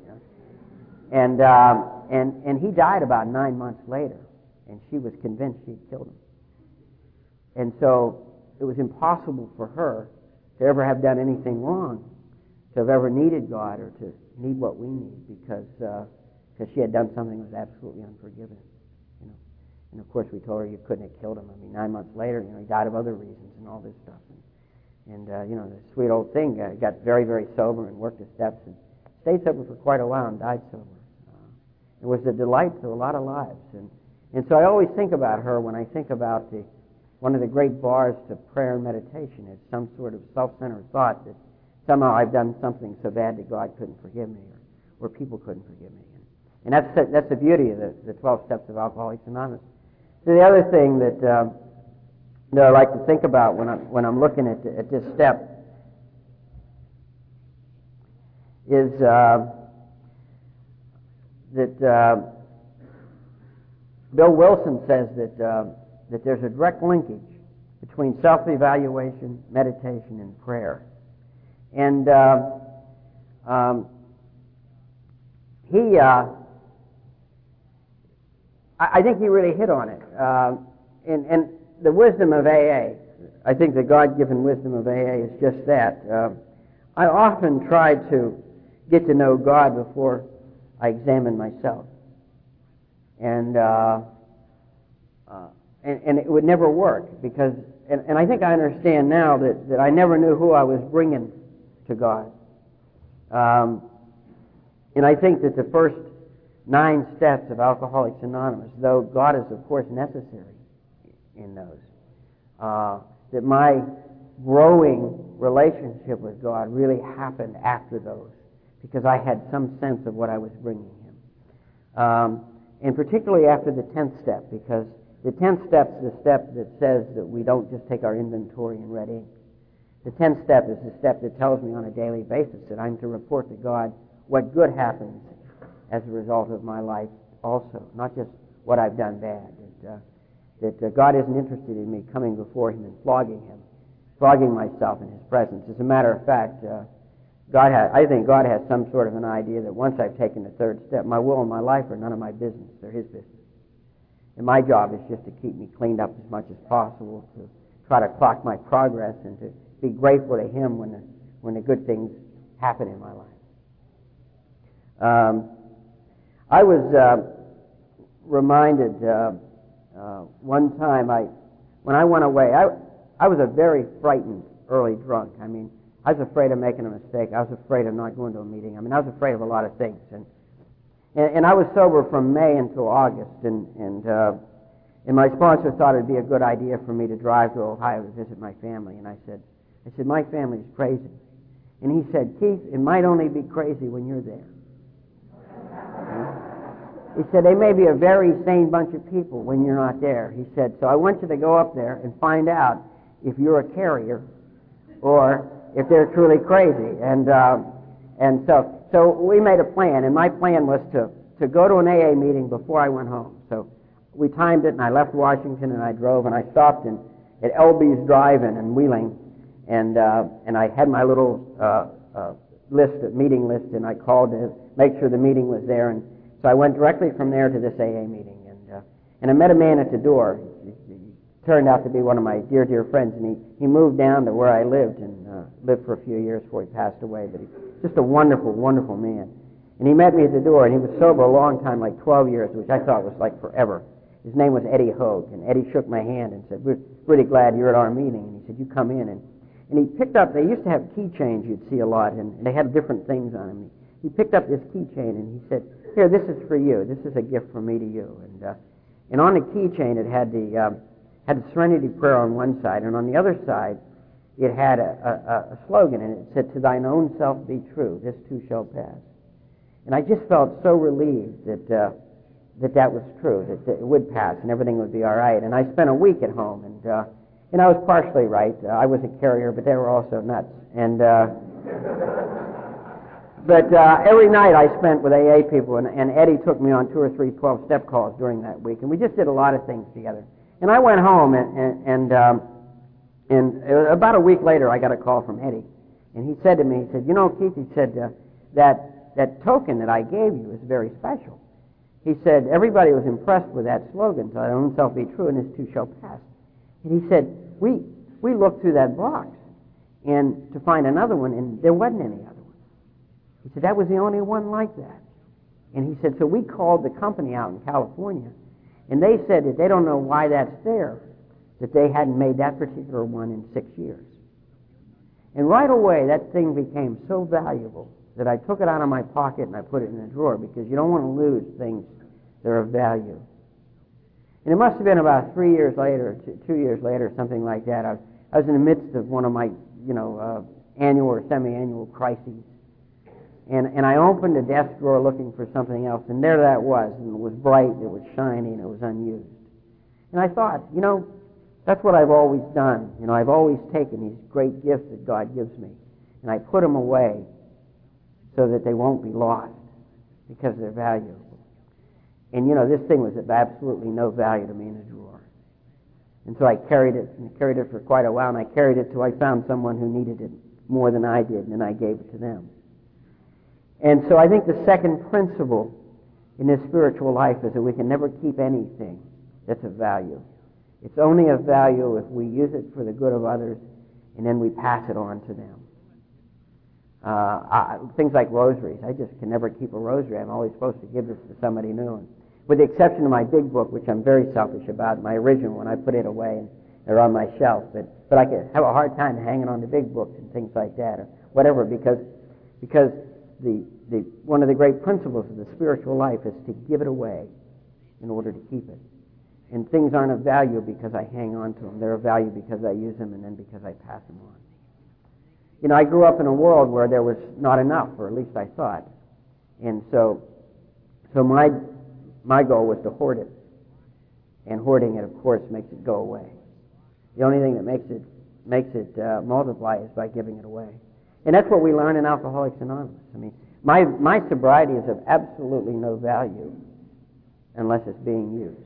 And he died about 9 months later, and she was convinced she'd killed him. And so it was impossible for her to ever have done anything wrong, to have ever needed God or to need what we need, because she had done something that was absolutely unforgiving. And of course we told her you couldn't have killed him. I mean, 9 months later, he died of other reasons and all this stuff. And the sweet old thing got very, very sober and worked the steps and stayed sober for quite a while and died sober. It was a delight to a lot of lives. And so I always think about her when I think about one of the great bars to prayer and meditation is some sort of self-centered thought that somehow I've done something so bad that God couldn't forgive me or people couldn't forgive me. And that's the beauty of the 12 steps of Alcoholics Anonymous. So the other thing that I like to think about when I'm looking at this step is that Bill Wilson says that there's a direct linkage between self-evaluation, meditation, and prayer. And I think he really hit on it. And the wisdom of AA, I think the God-given wisdom of AA is just that. I often try to get to know God before I examine myself. And it would never work because, and I think I understand now that I never knew who I was bringing to God. And I think that the first 9 steps of Alcoholics Anonymous, though God is of course necessary in those, that my growing relationship with God really happened after those because I had some sense of what I was bringing Him. And particularly after the 10th step, because the 10th step is the step that says that we don't just take our inventory in red ink. The 10th step is the step that tells me on a daily basis that I'm to report to God what good happens as a result of my life also, not just what I've done bad. That God isn't interested in me coming before Him and flogging myself in His presence. As a matter of fact, I think God has some sort of an idea that once I've taken the third step, my will and my life are none of my business. They're His business. And my job is just to keep me cleaned up as much as possible, to try to clock my progress, and to be grateful to Him when the good things happen in my life. I was reminded one time when I went away, I was a very frightened early drunk. I mean, I was afraid of making a mistake. I was afraid of not going to a meeting. I mean, I was afraid of a lot of things. And I was sober from May until August, and my sponsor thought it'd be a good idea for me to drive to Ohio to visit my family. And I said, my family's crazy. And he said, Keith, it might only be crazy when you're there. He said, they may be a very sane bunch of people when you're not there. He said, so I want you to go up there and find out if you're a carrier or if they're truly crazy. And so we made a plan, and my plan was to go to an AA meeting before I went home. So we timed it, and I left Washington, and I drove, and I stopped at LB's Drive-In in Wheeling, and I had my little meeting list, and I called to make sure the meeting was there, and so I went directly from there to this AA meeting, and I met a man at the door. He turned out to be one of my dear, dear friends, and he moved down to where I lived and lived for a few years before he passed away, but he's just a wonderful, wonderful man. And he met me at the door, and he was sober a long time, like 12 years, which I thought was like forever. His name was Eddie Hogue, and Eddie shook my hand and said, we're really glad you're at our meeting. And he said, you come in. And he picked up, they used to have keychains you'd see a lot, and they had different things on them. He picked up this keychain, and he said, here, this is for you. This is a gift from me to you. And on the keychain, it had the Serenity Prayer on one side, and on the other side, it had a slogan, and it said, to thine own self be true, this too shall pass. And I just felt so relieved that was true, that it would pass and everything would be all right. And I spent a week at home, and I was partially right. I was a carrier, but they were also nuts. But every night I spent with AA people, and Eddie took me on 2 or 3 12-step calls during that week, and we just did a lot of things together. And I went home, and about a week later I got a call from Eddie, and he said to me, he said, you know, Keith, he said, that token that I gave you is very special. He said, everybody was impressed with that slogan, to thine own self be true, and this too shall pass. And he said, we looked through that box and to find another one, and there wasn't any other one. He said, that was the only one like that. And he said, so we called the company out in California, and they said that they don't know why that's there, that they hadn't made that particular one in 6 years. And right away, that thing became so valuable that I took it out of my pocket and I put it in a drawer, because you don't want to lose things that are of value. And it must have been about 3 years later, 2 years later, something like that. I was in the midst of one of my, annual or semi-annual crises. And I opened a desk drawer looking for something else, and there that was, and it was bright, it was shiny, and it was unused. And I thought, that's what I've always done. I've always taken these great gifts that God gives me, and I put them away so that they won't be lost, because they're valuable. And, this thing was of absolutely no value to me in a drawer. And so I carried it for quite a while, and I carried it till I found someone who needed it more than I did, and then I gave it to them. And so I think the second principle in this spiritual life is that we can never keep anything that's of value. It's only of value if we use it for the good of others, and then we pass it on to them. Things like rosaries. I just can never keep a rosary. I'm always supposed to give this to somebody new. And with the exception of my big book, which I'm very selfish about, my original one, I put it away and they're on my shelf. But I can have a hard time hanging on to big books and things like that or whatever, because the one of the great principles of the spiritual life is to give it away in order to keep it. And things aren't of value because I hang on to them. They're of value because I use them and then because I pass them on. I grew up in a world where there was not enough, or at least I thought. And so my goal was to hoard it. And hoarding it, of course, makes it go away. The only thing that makes it multiply is by giving it away. And that's what we learn in Alcoholics Anonymous. I mean, my sobriety is of absolutely no value unless it's being used.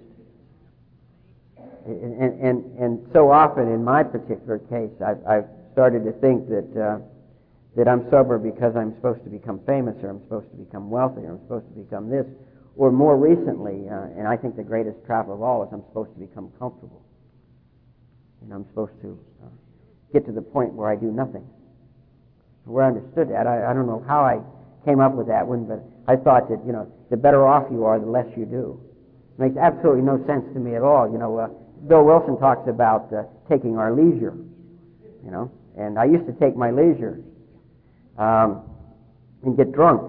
And so often in my particular case, I've started to think that that I'm sober because I'm supposed to become famous, or I'm supposed to become wealthy, or I'm supposed to become this, or more recently, and I think the greatest trap of all is I'm supposed to become comfortable. And I'm supposed to get to the point where I do nothing. Where I understood that, I don't know how I came up with that one, but I thought that, the better off you are, the less you do. It makes absolutely no sense to me at all. Bill Wilson talks about taking our leisure, and I used to take my leisure and get drunk.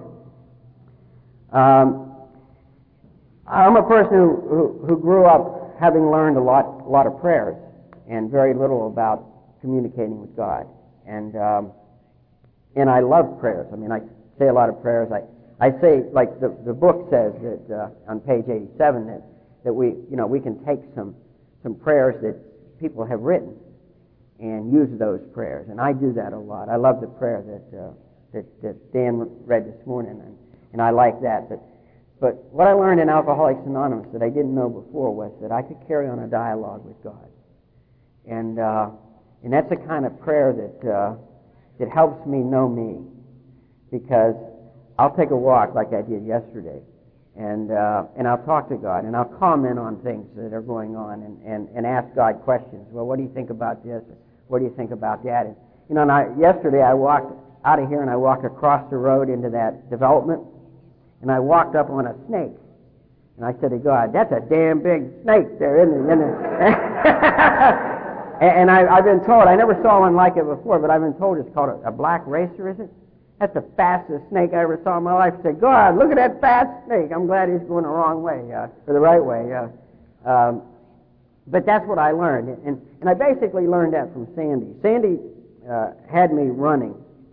I'm a person who grew up having learned a lot of prayers and very little about communicating with God, and I love prayers. I mean, I say a lot of prayers. I say, like the book says that on page 87 that we can take some prayers that people have written and use those prayers, and I do that a lot. I love the prayer that Dan read this morning, and I like that. But what I learned in Alcoholics Anonymous that I didn't know before was that I could carry on a dialogue with God, and that's the kind of prayer that helps me know me, because I'll take a walk like I did yesterday, and I'll talk to God, and I'll comment on things that are going on, and ask God questions. Well, what do you think about this? What do you think about that? And yesterday I walked out of here, and I walked across the road into that development, and I walked up on a snake, and I said to God, "That's a damn big snake there, isn't it?" And I've been told, I never saw one like it before, but I've been told it's called a black racer, is it? That's the fastest snake I ever saw in my life. I said, "God, look at that fast snake. I'm glad he's going the wrong way, or the right way." But that's what I learned. And I basically learned that from Sandy. Sandy had me running,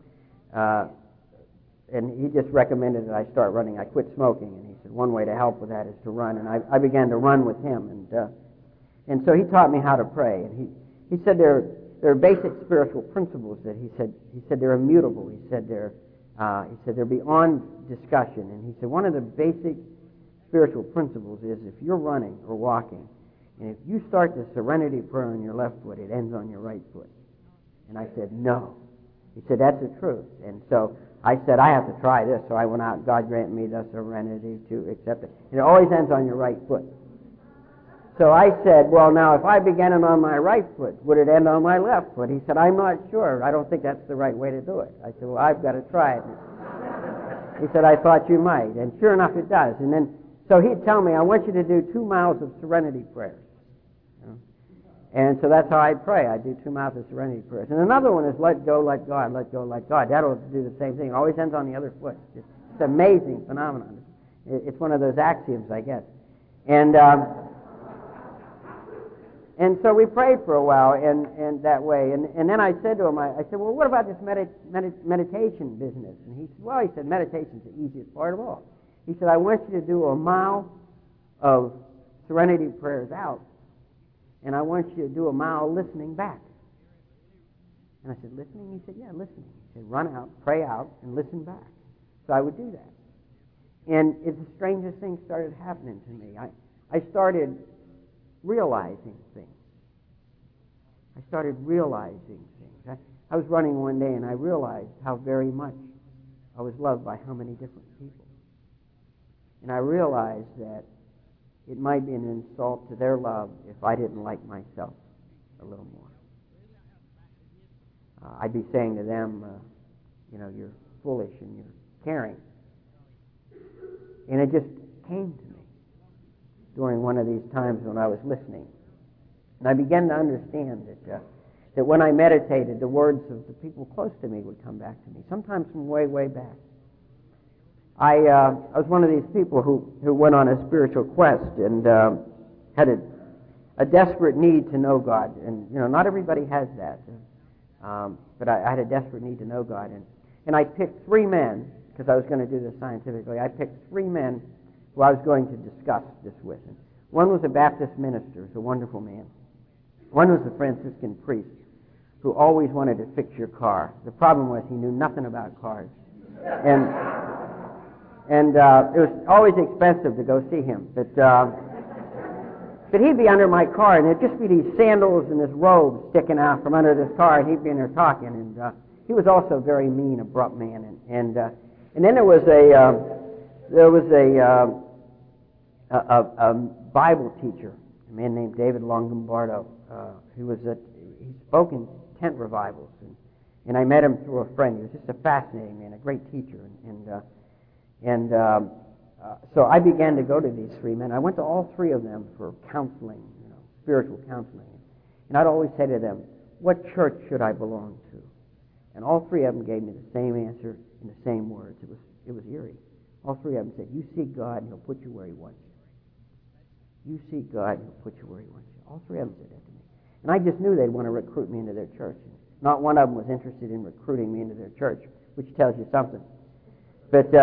and he just recommended that I start running. I quit smoking, and he said, one way to help with that is to run. And I began to run with him. And so he taught me how to pray. And he said there are basic spiritual principles that he said they're immutable. He said they're beyond discussion. And he said one of the basic spiritual principles is if you're running or walking, and if you start the serenity prayer on your left foot, it ends on your right foot. And I said, no. He said, that's the truth. And so I said, I have to try this. So I went out, God grant me the serenity to accept it. And it always ends on your right foot. So I said, well, now, if I began it on my right foot, would it end on my left foot? He said, I'm not sure. I don't think that's the right way to do it. I said, well, I've got to try it. He said, I thought you might. And sure enough, it does. And then, so he'd tell me, I want you to do 2 miles of serenity prayers. And so that's how I pray. I do 2 miles of serenity prayers. And another one is let go, let God, let go, let God. That'll do the same thing. It always ends on the other foot. It's an amazing phenomenon. It's one of those axioms, I guess. And so we prayed for a while and that way. And then I said to him, I said, well, what about this meditation business? And he said, well, meditation's the easiest part of all. He said, I want you to do 1 mile of serenity prayers out, and I want you to do 1 mile listening back. And I said, listening? He said, yeah, listening. He said, run out, pray out, and listen back. So I would do that. And the strangest thing started happening to me. I started realizing things. I was running one day, and I realized how very much I was loved by how many different people. And I realized that it might be an insult to their love if I didn't like myself a little more. I'd be saying to them, you're foolish and you're caring. And it just came to me during one of these times when I was listening. And I began to understand that when I meditated, the words of the people close to me would come back to me, sometimes from way, way back. I was one of these people who went on a spiritual quest and had a desperate need to know God. And, not everybody has that. But I had a desperate need to know God. And I picked 3 men, because I was going to do this scientifically. I picked 3 men who I was going to discuss this with. And one was a Baptist minister, who's a wonderful man. One was a Franciscan priest who always wanted to fix your car. The problem was he knew nothing about cars. And it was always expensive to go see him. But he'd be under my car, and there'd just be these sandals and this robe sticking out from under this car, and he'd be in there talking. he was also a very mean, abrupt man. And then there was a Bible teacher, a man named David Longobardo, he spoke in tent revivals, and I met him through a friend. He was just a fascinating man, a great teacher, so I began to go to these three men. I went to all three of them for counseling, spiritual counseling, and I'd always say to them, "What church should I belong to?" And all three of them gave me the same answer in the same words. It was eerie. All three of them said, "You seek God, and He'll put you where He wants you. You seek God, and He'll put you where He wants you." All three of them said that to me. And I just knew they'd want to recruit me into their church. Not one of them was interested in recruiting me into their church, which tells you something. But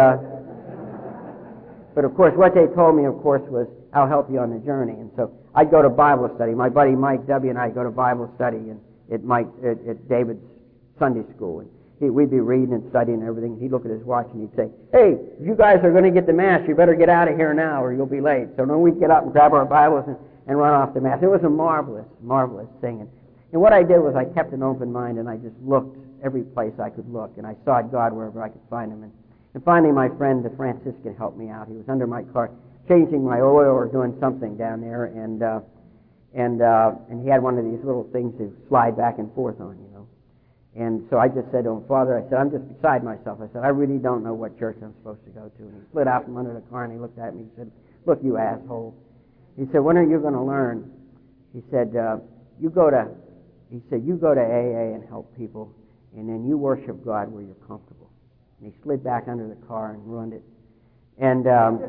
of course, what they told me, of course, was, "I'll help you on the journey." And so I'd go to Bible study. My buddy Mike W. and I'd go to Bible study at David's Sunday school. And we'd be reading and studying and everything. He'd look at his watch and he'd say, "Hey, if you guys are going to get to Mass, you better get out of here now or you'll be late." So then we'd get up and grab our Bibles and run off to Mass. It was a marvelous, marvelous thing. And what I did was I kept an open mind and I just looked every place I could look. And I sought God wherever I could find Him. And finally, my friend, the Franciscan, helped me out. He was under my car, changing my oil or doing something down there, and he had one of these little things to slide back and forth on, And so I just said to him, "Father," I said, "I'm just beside myself." I said, "I really don't know what church I'm supposed to go to." And he slid out from under the car and he looked at me and said, "Look, you asshole." He said, "When are you going to learn?" He said, you go to AA and help people, and then you worship God where you're comfortable." And he slid back under the car and ruined it. And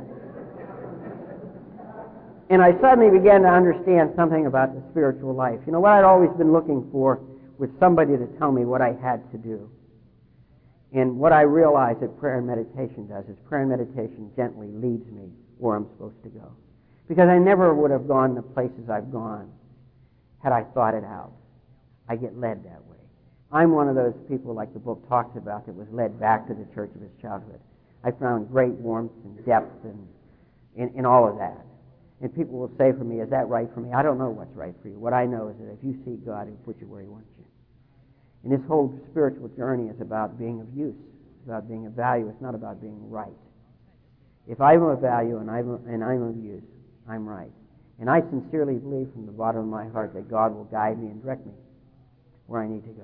I suddenly began to understand something about the spiritual life. What I'd always been looking for was somebody to tell me what I had to do. And what I realized that prayer and meditation does is prayer and meditation gently leads me where I'm supposed to go. Because I never would have gone the places I've gone had I thought it out. I get led that way. I'm one of those people, like the book talks about, that was led back to the church of his childhood. I found great warmth and depth in all of that. And people will say for me, "Is that right for me?" I don't know what's right for you. What I know is that if you seek God, He'll put you where He wants you. And this whole spiritual journey is about being of use. It's about being of value. It's not about being right. If I'm of value and I'm of use, I'm right. And I sincerely believe from the bottom of my heart that God will guide me and direct me where I need to go.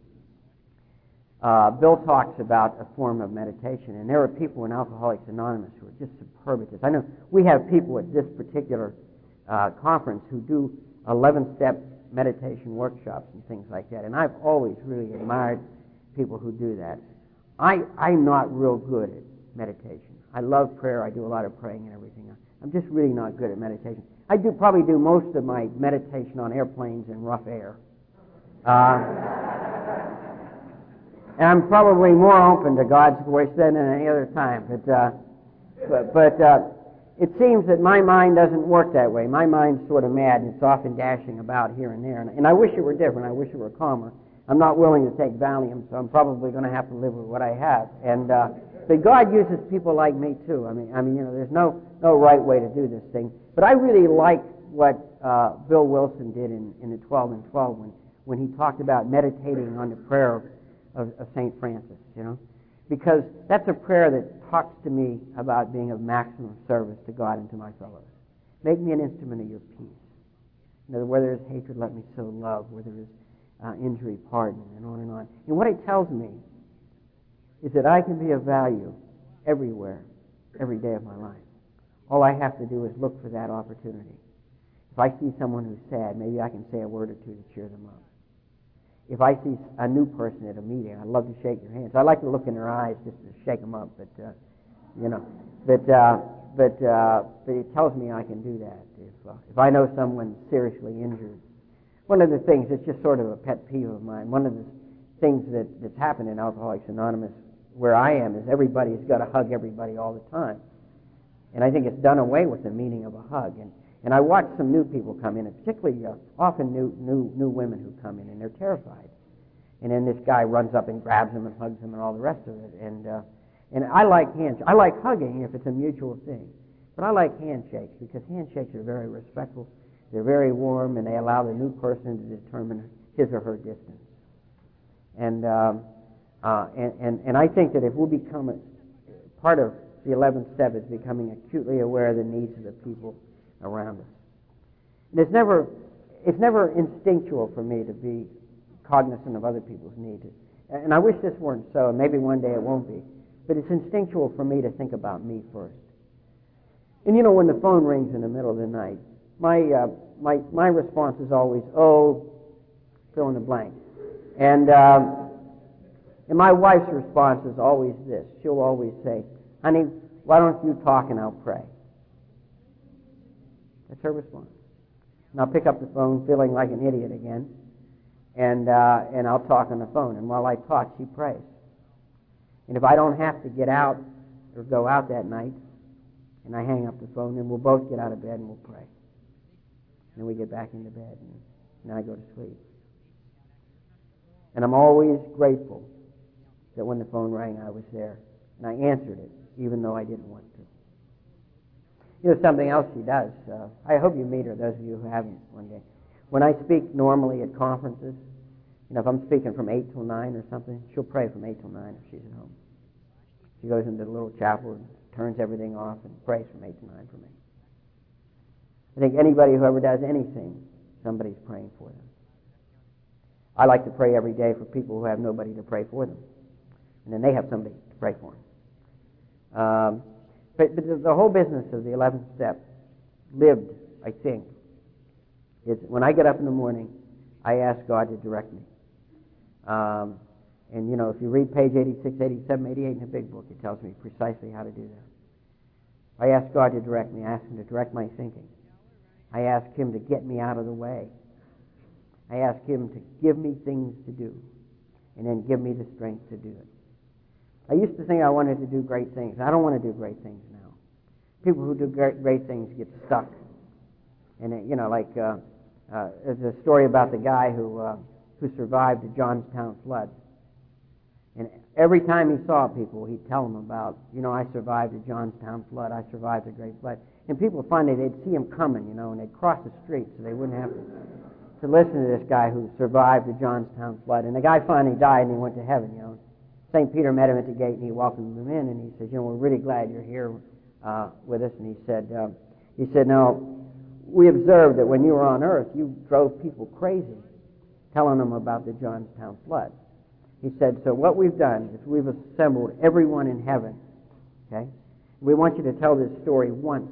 Bill talks about a form of meditation, and there are people in Alcoholics Anonymous who are just superb at this. I know we have people at this particular conference who do 11-step meditation workshops and things like that, and I've always really admired people who do that. I'm not real good at meditation. I love prayer. I do a lot of praying and everything. I'm just really not good at meditation. I probably do most of my meditation on airplanes in rough air. And I'm probably more open to God's voice than at any other time. But it seems that my mind doesn't work that way. My mind's sort of mad, and it's often dashing about here and there. And I wish it were different. I wish it were calmer. I'm not willing to take Valium, so I'm probably going to have to live with what I have. But God uses people like me too. I mean, there's no right way to do this thing. But I really like what Bill Wilson did in the 12 and 12 when he talked about meditating on the prayer of St. Francis, because that's a prayer that talks to me about being of maximum service to God and to my fellows. Make me an instrument of your peace. Where there is hatred, let me sow love. Where there is injury, pardon, and on and on. And what it tells me is that I can be of value everywhere, every day of my life. All I have to do is look for that opportunity. If I see someone who's sad, maybe I can say a word or two to cheer them up. If I see a new person at a meeting, I'd love to shake their hands. I like to look in their eyes just to shake them up, but it tells me I can do that. If I know someone's seriously injured, one of the things that's just sort of a pet peeve of mine. One of the things that's happened in Alcoholics Anonymous, where I am, is everybody's got to hug everybody all the time, and I think it's done away with the meaning of a hug. And I watch some new people come in, and particularly often new women who come in, and they're terrified. And then this guy runs up and grabs them and hugs them and all the rest of it. And I like handshakes. I like hugging if it's a mutual thing. But I like handshakes because handshakes are very respectful. They're very warm, and they allow the new person to determine his or her distance. And And I think that if we become part of the 11th step is becoming acutely aware of the needs of the people around us. And it's never instinctual for me to be cognizant of other people's needs. And I wish this weren't so, and maybe one day it won't be. But it's instinctual for me to think about me first. And you know, when the phone rings in the middle of the night, my response is always, oh, fill in the blank. And my wife's response is always this. She'll always say, honey, why don't you talk and I'll pray? That's her response. And I'll pick up the phone feeling like an idiot again, and I'll talk on the phone. And while I talk, she prays. And if I don't have to get out or go out that night, and I hang up the phone, then we'll both get out of bed and we'll pray. And then we get back into bed, and then I go to sleep. And I'm always grateful that when the phone rang, I was there. And I answered it, even though I didn't want to. You know, something else she does. I hope you meet her, those of you who haven't one day. When I speak normally at conferences, you know, if I'm speaking from 8 till 9 or something, she'll pray from 8 till 9 if she's at home. She goes into the little chapel and turns everything off and prays from 8 to 9 for me. I think anybody who ever does anything, somebody's praying for them. I like to pray every day for people who have nobody to pray for them. And then they have somebody to pray for them. But the whole business of the 11th step, lived, I think, is when I get up in the morning, I ask God to direct me. And, you know, if you read page 86, 87, 88 in the big book, it tells me precisely how to do that. I ask God to direct me. I ask Him to direct my thinking. I ask Him to get me out of the way. I ask Him to give me things to do and then give me the strength to do it. I used to think I wanted to do great things. I don't want to do great things now. People who do great things get stuck. And, you know, like there's a story about the guy who survived the Johnstown flood. And every time he saw people, he'd tell them about, you know, I survived the Johnstown flood. I survived the Great Flood. And people finally, they'd see him coming, you know, and they'd cross the street so they wouldn't have to listen to this guy who survived the Johnstown flood. And the guy finally died and he went to heaven, you know. St. Peter met him at the gate and he welcomed him in and he said, you know, we're really glad you're here with us. And he said, now, we observed that when you were on earth, you drove people crazy telling them about the Johnstown flood. He said, so what we've done is we've assembled everyone in heaven, okay? We want you to tell this story once.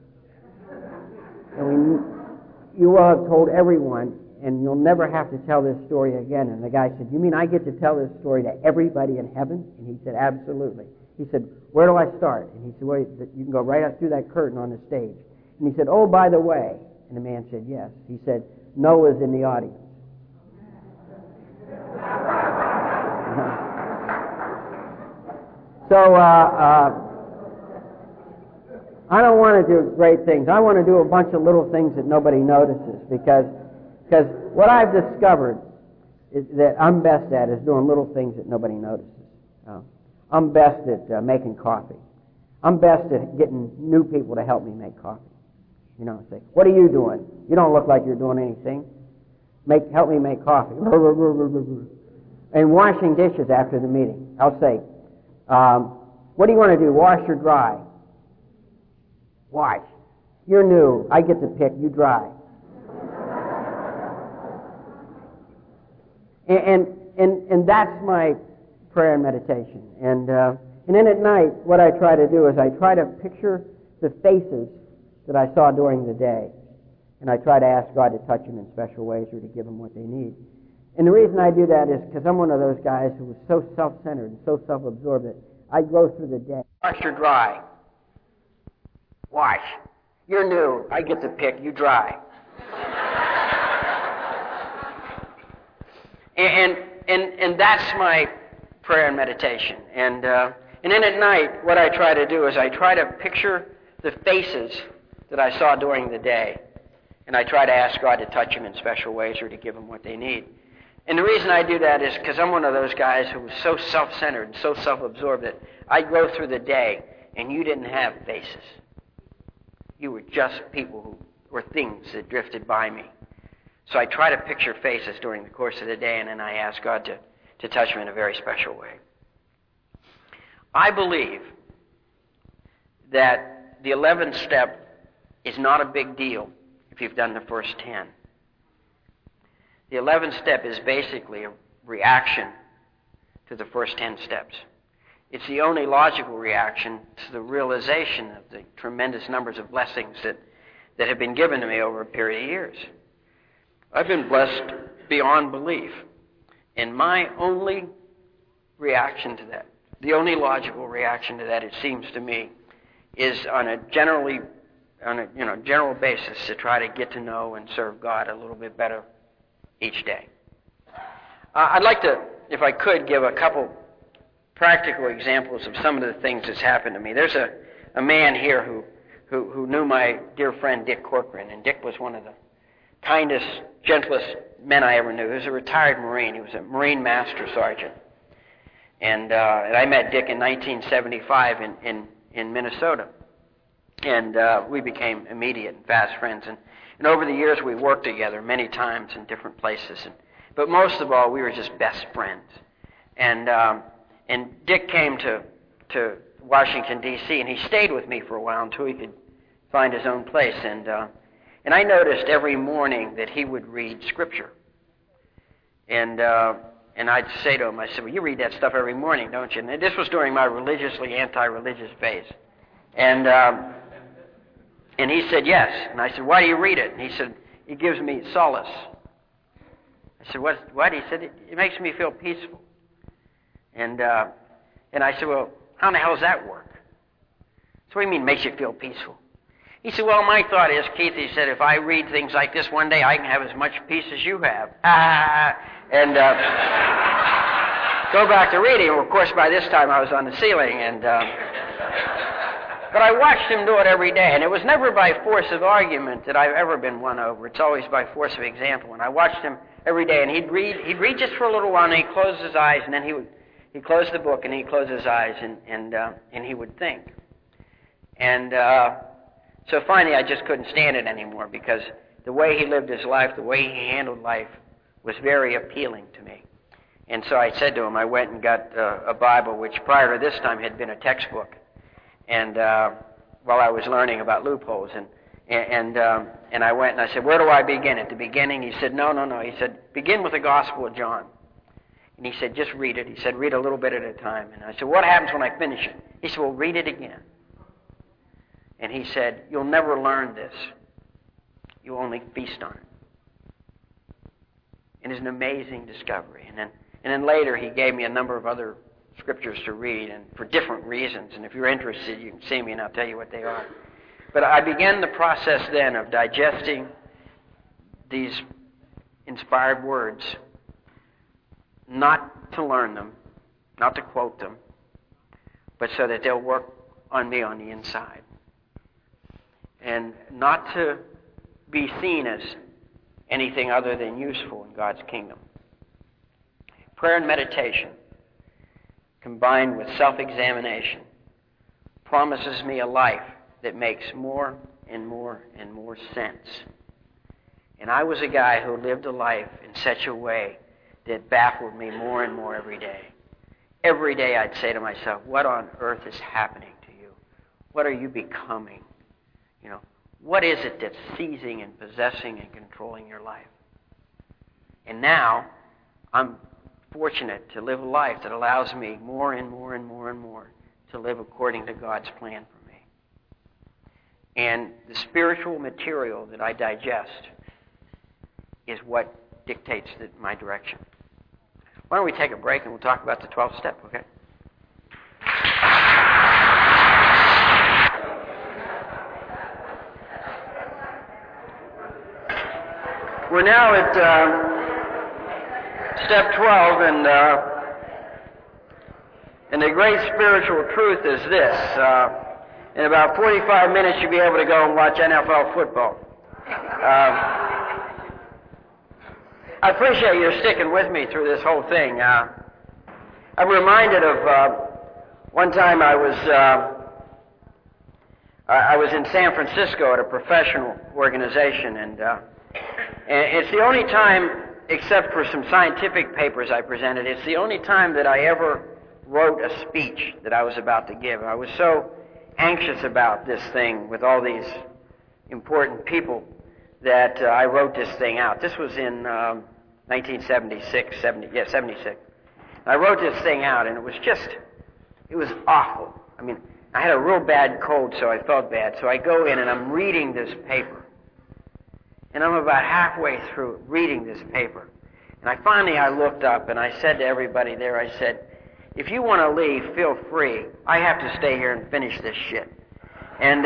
And you will have told everyone, and you'll never have to tell this story again. And the guy said, you mean I get to tell this story to everybody in heaven? And he said, absolutely. He said, where do I start? And he said, well, you can go right up through that curtain on the stage. And he said, oh, by the way. And the man said, yes. He said, Noah's in the audience. So I don't want to do great things. I want to do a bunch of little things that nobody notices because what I've discovered is that I'm best at is doing little things that nobody notices. I'm best at making coffee. I'm best at getting new people to help me make coffee. You know, say, what are you doing? You don't look like you're doing anything. Help me make coffee. And washing dishes after the meeting. I'll say, what do you want to do, wash or dry? Wash. You're new. I get to pick. You dry. And that's my prayer and meditation. And then at night, what I try to do is I try to picture the faces that I saw during the day. And I try to ask God to touch them in special ways or to give them what they need. And the reason I do that is because I'm one of those guys who was so self-centered and so self-absorbed that I go through the day. Wash or dry? Wash. You're new. I get to pick. You dry. And that's my prayer and meditation. And then at night, what I try to do is I try to picture the faces that I saw during the day. And I try to ask God to touch them in special ways or to give them what they need. And the reason I do that is because I'm one of those guys who was so self-centered and so self-absorbed that I'd go through the day and you didn't have faces. You were just people who were things that drifted by me. So I try to picture faces during the course of the day, and then I ask God to touch me in a very special way. I believe that the 11th step is not a big deal if you've done the first 10. The 11th step is basically a reaction to the first 10 steps. It's the only logical reaction to the realization of the tremendous numbers of blessings that have been given to me over a period of years. I've been blessed beyond belief. And my only reaction to that, the only logical reaction to that, it seems to me, is on a general basis to try to get to know and serve God a little bit better each day. I'd like to, if I could, give a couple practical examples of some of the things that's happened to me. There's a man here who knew my dear friend Dick Corcoran, and Dick was one of the kindest, gentlest men I ever knew. He was a retired Marine. He was a Marine Master Sergeant. And I met Dick in 1975 in Minnesota. And we became immediate and fast friends. And over the years, we worked together many times in different places. But most of all, we were just best friends. And Dick came to Washington, D.C., and he stayed with me for a while until he could find his own place. And I noticed every morning that he would read Scripture. And I'd say to him, I said, well, you read that stuff every morning, don't you? And this was during my religiously anti-religious phase. And he said, yes. And I said, why do you read it? And he said, it gives me solace. I said, what? He said, it makes me feel peaceful. And I said, well, how in the hell does that work? So what do you mean makes you feel peaceful? He said, well, my thought is, Keith, he said, if I read things like this one day, I can have as much peace as you have. And go back to reading. Well, of course, by this time I was on the ceiling. But I watched him do it every day, and it was never by force of argument that I've ever been won over. It's always by force of example. And I watched him every day, and he'd read just for a little while, and he'd close his eyes, and then he'd close the book, and he'd close his eyes, and he would think. And so finally, I just couldn't stand it anymore, because the way he lived his life, the way he handled life, was very appealing to me. And so I said to him, I went and got a Bible, which prior to this time had been a textbook. And while I was learning about loopholes, and I went and I said, where do I begin? At the beginning? He said, no. He said, begin with the Gospel of John. And he said, just read it. He said, read a little bit at a time. And I said, what happens when I finish it? He said, well, read it again. And he said, you'll never learn this. You'll only feast on it. And it's an amazing discovery. And then later he gave me a number of other scriptures to read, and for different reasons. And if you're interested, you can see me and I'll tell you what they are. But I began the process then of digesting these inspired words, not to learn them, not to quote them, but so that they'll work on me on the inside. And not to be seen as anything other than useful in God's kingdom. Prayer and meditation, combined with self-examination, promises me a life that makes more and more and more sense. And I was a guy who lived a life in such a way that baffled me more and more every day. Every day I'd say to myself, what on earth is happening to you? What are you becoming? What is it that's seizing and possessing and controlling your life? And now, I'm fortunate to live a life that allows me more and more and more and more to live according to God's plan for me. And the spiritual material that I digest is what dictates my direction. Why don't we take a break and we'll talk about the 12th step, okay? We're now at step 12, and the great spiritual truth is this. In about 45 minutes, you'll be able to go and watch NFL football. I appreciate your sticking with me through this whole thing. I'm reminded of one time I was in San Francisco at a professional organization, and it's the only time except for some scientific papers I presented, it's the only time that I ever wrote a speech that I was about to give. I was so anxious about this thing with all these important people that I wrote this thing out. This was in 1976, 76. I wrote this thing out, and it was awful. I mean, I had a real bad cold, so I felt bad. So I go in, and I'm reading this paper. And I'm about halfway through reading this paper. And I looked up, and I said to everybody there, I said, if you want to leave, feel free. I have to stay here and finish this shit. And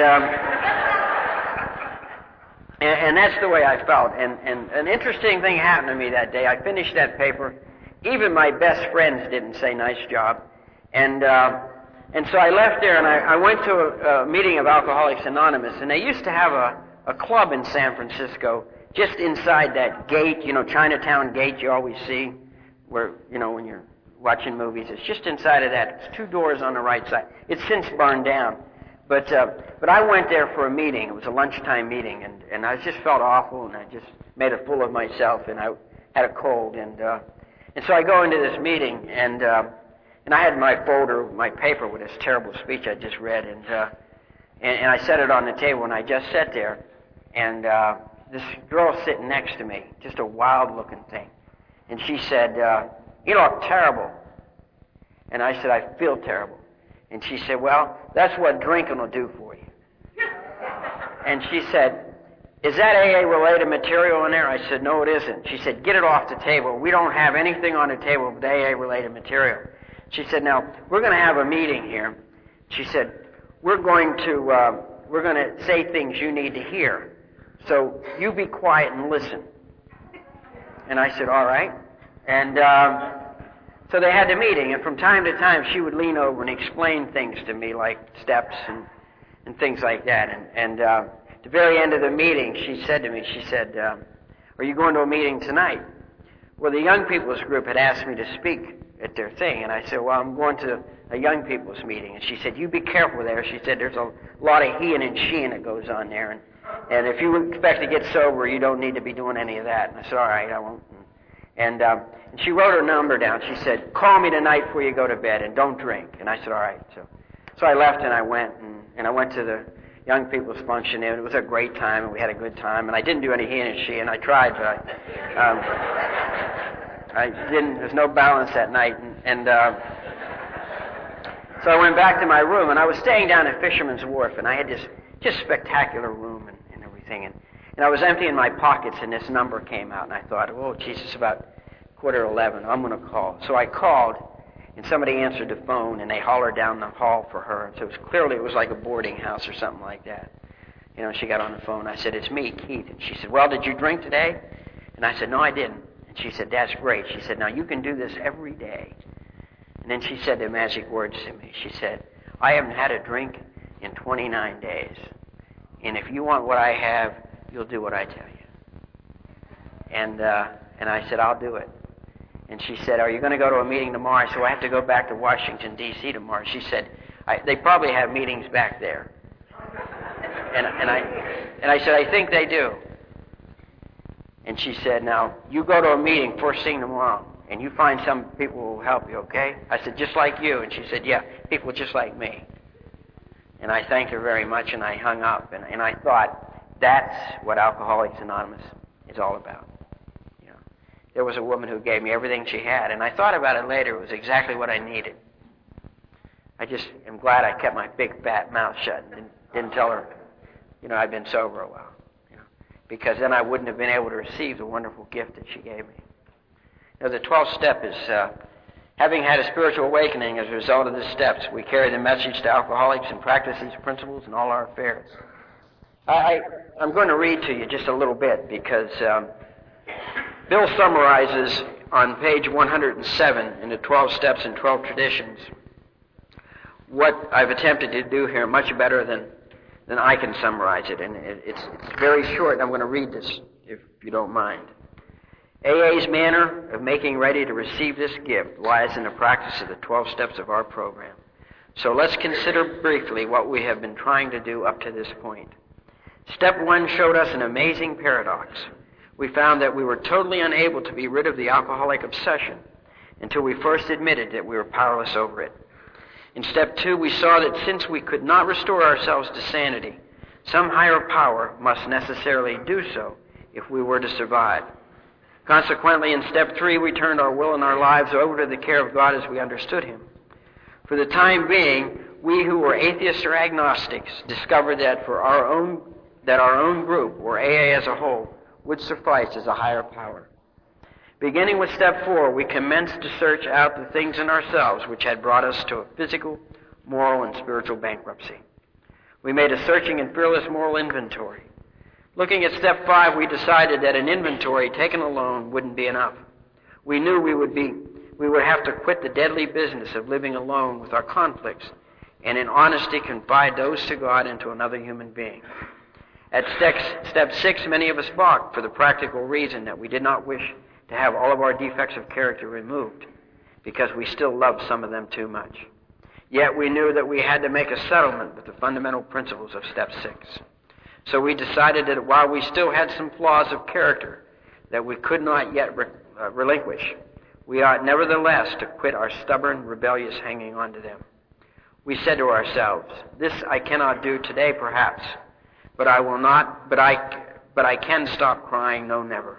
and that's the way I felt. And an interesting thing happened to me that day. I finished that paper. Even my best friends didn't say nice job. And so I left there, and I went to a meeting of Alcoholics Anonymous, and they used to have a club in San Francisco just inside that gate, Chinatown gate you always see where, when you're watching movies. It's just inside of that. It's 2 doors on the right side. It's since burned down. But I went there for a meeting. It was a lunchtime meeting, and I just felt awful, and I just made a fool of myself, and I had a cold. And so I go into this meeting, and I had my folder, my paper with this terrible speech I just read, and I set it on the table, and I just sat there, and this girl sitting next to me, just a wild-looking thing, and she said, you look terrible. And I said, I feel terrible. And she said, well, that's what drinking will do for you. And she said, is that AA-related material in there? I said, no, it isn't. She said, get it off the table. We don't have anything on the table with AA-related material. She said, now, we're going to have a meeting here. She said, we're going to say things you need to hear. So you be quiet and listen. And I said, all right. And so they had the meeting, and from time to time she would lean over and explain things to me, like steps and things like that. And at the very end of the meeting, she said to me, are you going to a meeting tonight? Well, the young people's group had asked me to speak at their thing, and I said, well, I'm going to a young people's meeting. And she said, you be careful there. She said, there's a lot of he-ing and she-ing that goes on there, and if you expect to get sober, you don't need to be doing any of that. And I said, all right, I won't. And she wrote her number down. She said, call me tonight before you go to bed, and don't drink. And I said, all right. So I left, and I went, and I went to the young people's function, and it was a great time, and we had a good time. And I didn't do any he and she, and I tried, but I didn't. There's no balance that night. So I went back to my room, and I was staying down at Fisherman's Wharf, and I had this just spectacular room and everything. And I was emptying my pockets, and this number came out, and I thought, oh, Jesus, about 11:15, I'm going to call. So I called, and somebody answered the phone, and they hollered down the hall for her. And so it was like a boarding house or something like that. She got on the phone. I said, it's me, Keith. And she said, well, did you drink today? And I said, no, I didn't. And she said, that's great. She said, now you can do this every day. And then she said the magic words to me. She said, I haven't had a drink in 29 days. And if you want what I have, you'll do what I tell you. And I said, I'll do it. And she said, are you going to go to a meeting tomorrow? I said, well, I have to go back to Washington, D.C. tomorrow. She said, they probably have meetings back there. And I said, I think they do. And she said, now, you go to a meeting first thing tomorrow, and you find some people who will help you, okay? I said, just like you. And she said, yeah, people just like me. And I thanked her very much, and I hung up. And I thought, that's what Alcoholics Anonymous is all about. There was a woman who gave me everything she had, and I thought about it later. It was exactly what I needed. I just am glad I kept my big fat mouth shut and didn't tell her, I'd been sober a while, because then I wouldn't have been able to receive the wonderful gift that she gave me. The 12th step is, having had a spiritual awakening as a result of the steps, we carry the message to alcoholics and practice these principles in all our affairs. I'm going to read to you just a little bit, because Bill summarizes on page 107 in the 12 Steps and 12 Traditions what I've attempted to do here much better than I can summarize it. And it's very short, and I'm going to read this, if you don't mind. AA's manner of making ready to receive this gift lies in the practice of the 12 steps of our program. So let's consider briefly what we have been trying to do up to this point. Step 1 showed us an amazing paradox. We found that we were totally unable to be rid of the alcoholic obsession until we first admitted that we were powerless over it. In step 2, we saw that since we could not restore ourselves to sanity, some higher power must necessarily do so if we were to survive. Consequently, in step 3, we turned our will and our lives over to the care of God as we understood Him. For the time being, we who were atheists or agnostics discovered that our own group, or AA as a whole, would suffice as a higher power. Beginning with step 4, we commenced to search out the things in ourselves which had brought us to a physical, moral, and spiritual bankruptcy. We made a searching and fearless moral inventory. Looking at step 5, we decided that an inventory taken alone wouldn't be enough. We knew we would have to quit the deadly business of living alone with our conflicts and in honesty confide those to God and to another human being. At step 6, many of us balked for the practical reason that we did not wish to have all of our defects of character removed because we still loved some of them too much. Yet we knew that we had to make a settlement with the fundamental principles of step 6. So we decided that while we still had some flaws of character that we could not yet relinquish, we ought nevertheless to quit our stubborn, rebellious hanging on to them. We said to ourselves, "This I cannot do today, perhaps, but I can stop crying, no, never."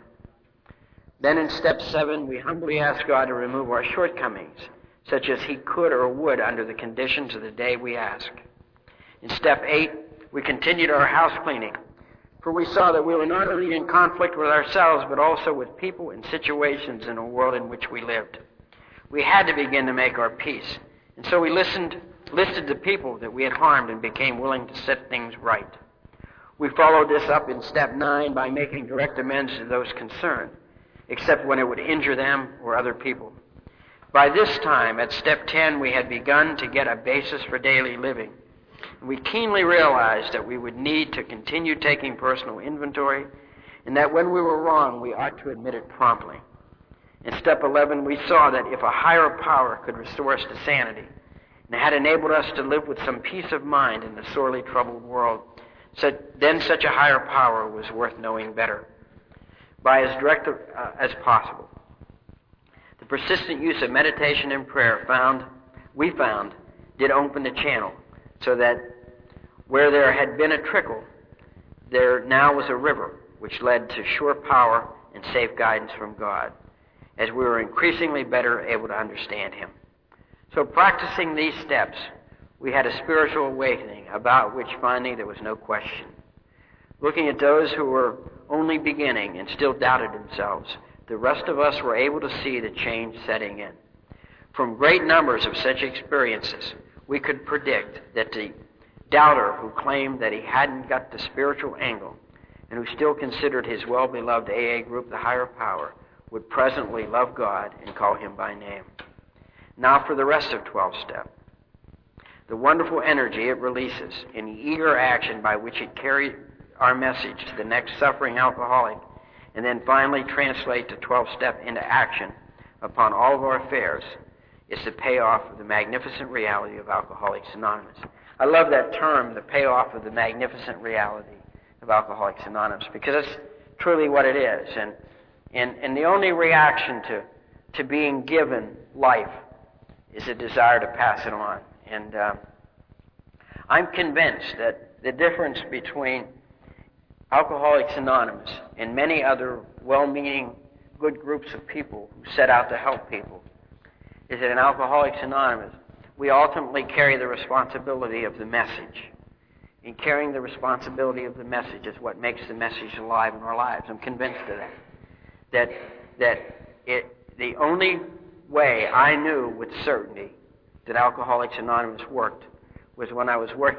Then in step 7, we humbly asked God to remove our shortcomings, such as He could or would under the conditions of the day we asked. In step 8, we continued our house cleaning, for we saw that we were not only in conflict with ourselves, but also with people and situations in the world in which we lived. We had to begin to make our peace, and so we listed the people that we had harmed and became willing to set things right. We followed this up in step 9 by making direct amends to those concerned, except when it would injure them or other people. By this time, at step 10, we had begun to get a basis for daily living. We keenly realized that we would need to continue taking personal inventory, and that when we were wrong, we ought to admit it promptly. In step 11, we saw that if a higher power could restore us to sanity, and had enabled us to live with some peace of mind in the sorely troubled world, then such a higher power was worth knowing better, by as direct as possible. The persistent use of meditation and prayer we found did open the channel, so that where there had been a trickle, there now was a river, which led to sure power and safe guidance from God, as we were increasingly better able to understand Him. So practicing these steps, we had a spiritual awakening about which finding there was no question. Looking at those who were only beginning and still doubted themselves, the rest of us were able to see the change setting in. From great numbers of such experiences, we could predict that the doubter who claimed that he hadn't got the spiritual angle and who still considered his well-beloved AA group the higher power would presently love God and call Him by name. Now for the rest of 12 step. The wonderful energy it releases in the eager action by which it carried our message to the next suffering alcoholic and then finally translate the 12 step into action upon all of our affairs is the payoff of the magnificent reality of Alcoholics Anonymous. I love that term, the payoff of the magnificent reality of Alcoholics Anonymous, because that's truly what it is. And the only reaction to being given life is a desire to pass it on. And I'm convinced that the difference between Alcoholics Anonymous and many other well-meaning, good groups of people who set out to help people is that in Alcoholics Anonymous, we ultimately carry the responsibility of the message. And carrying the responsibility of the message is what makes the message alive in our lives. I'm convinced of that. The only way I knew with certainty that Alcoholics Anonymous worked was when I was working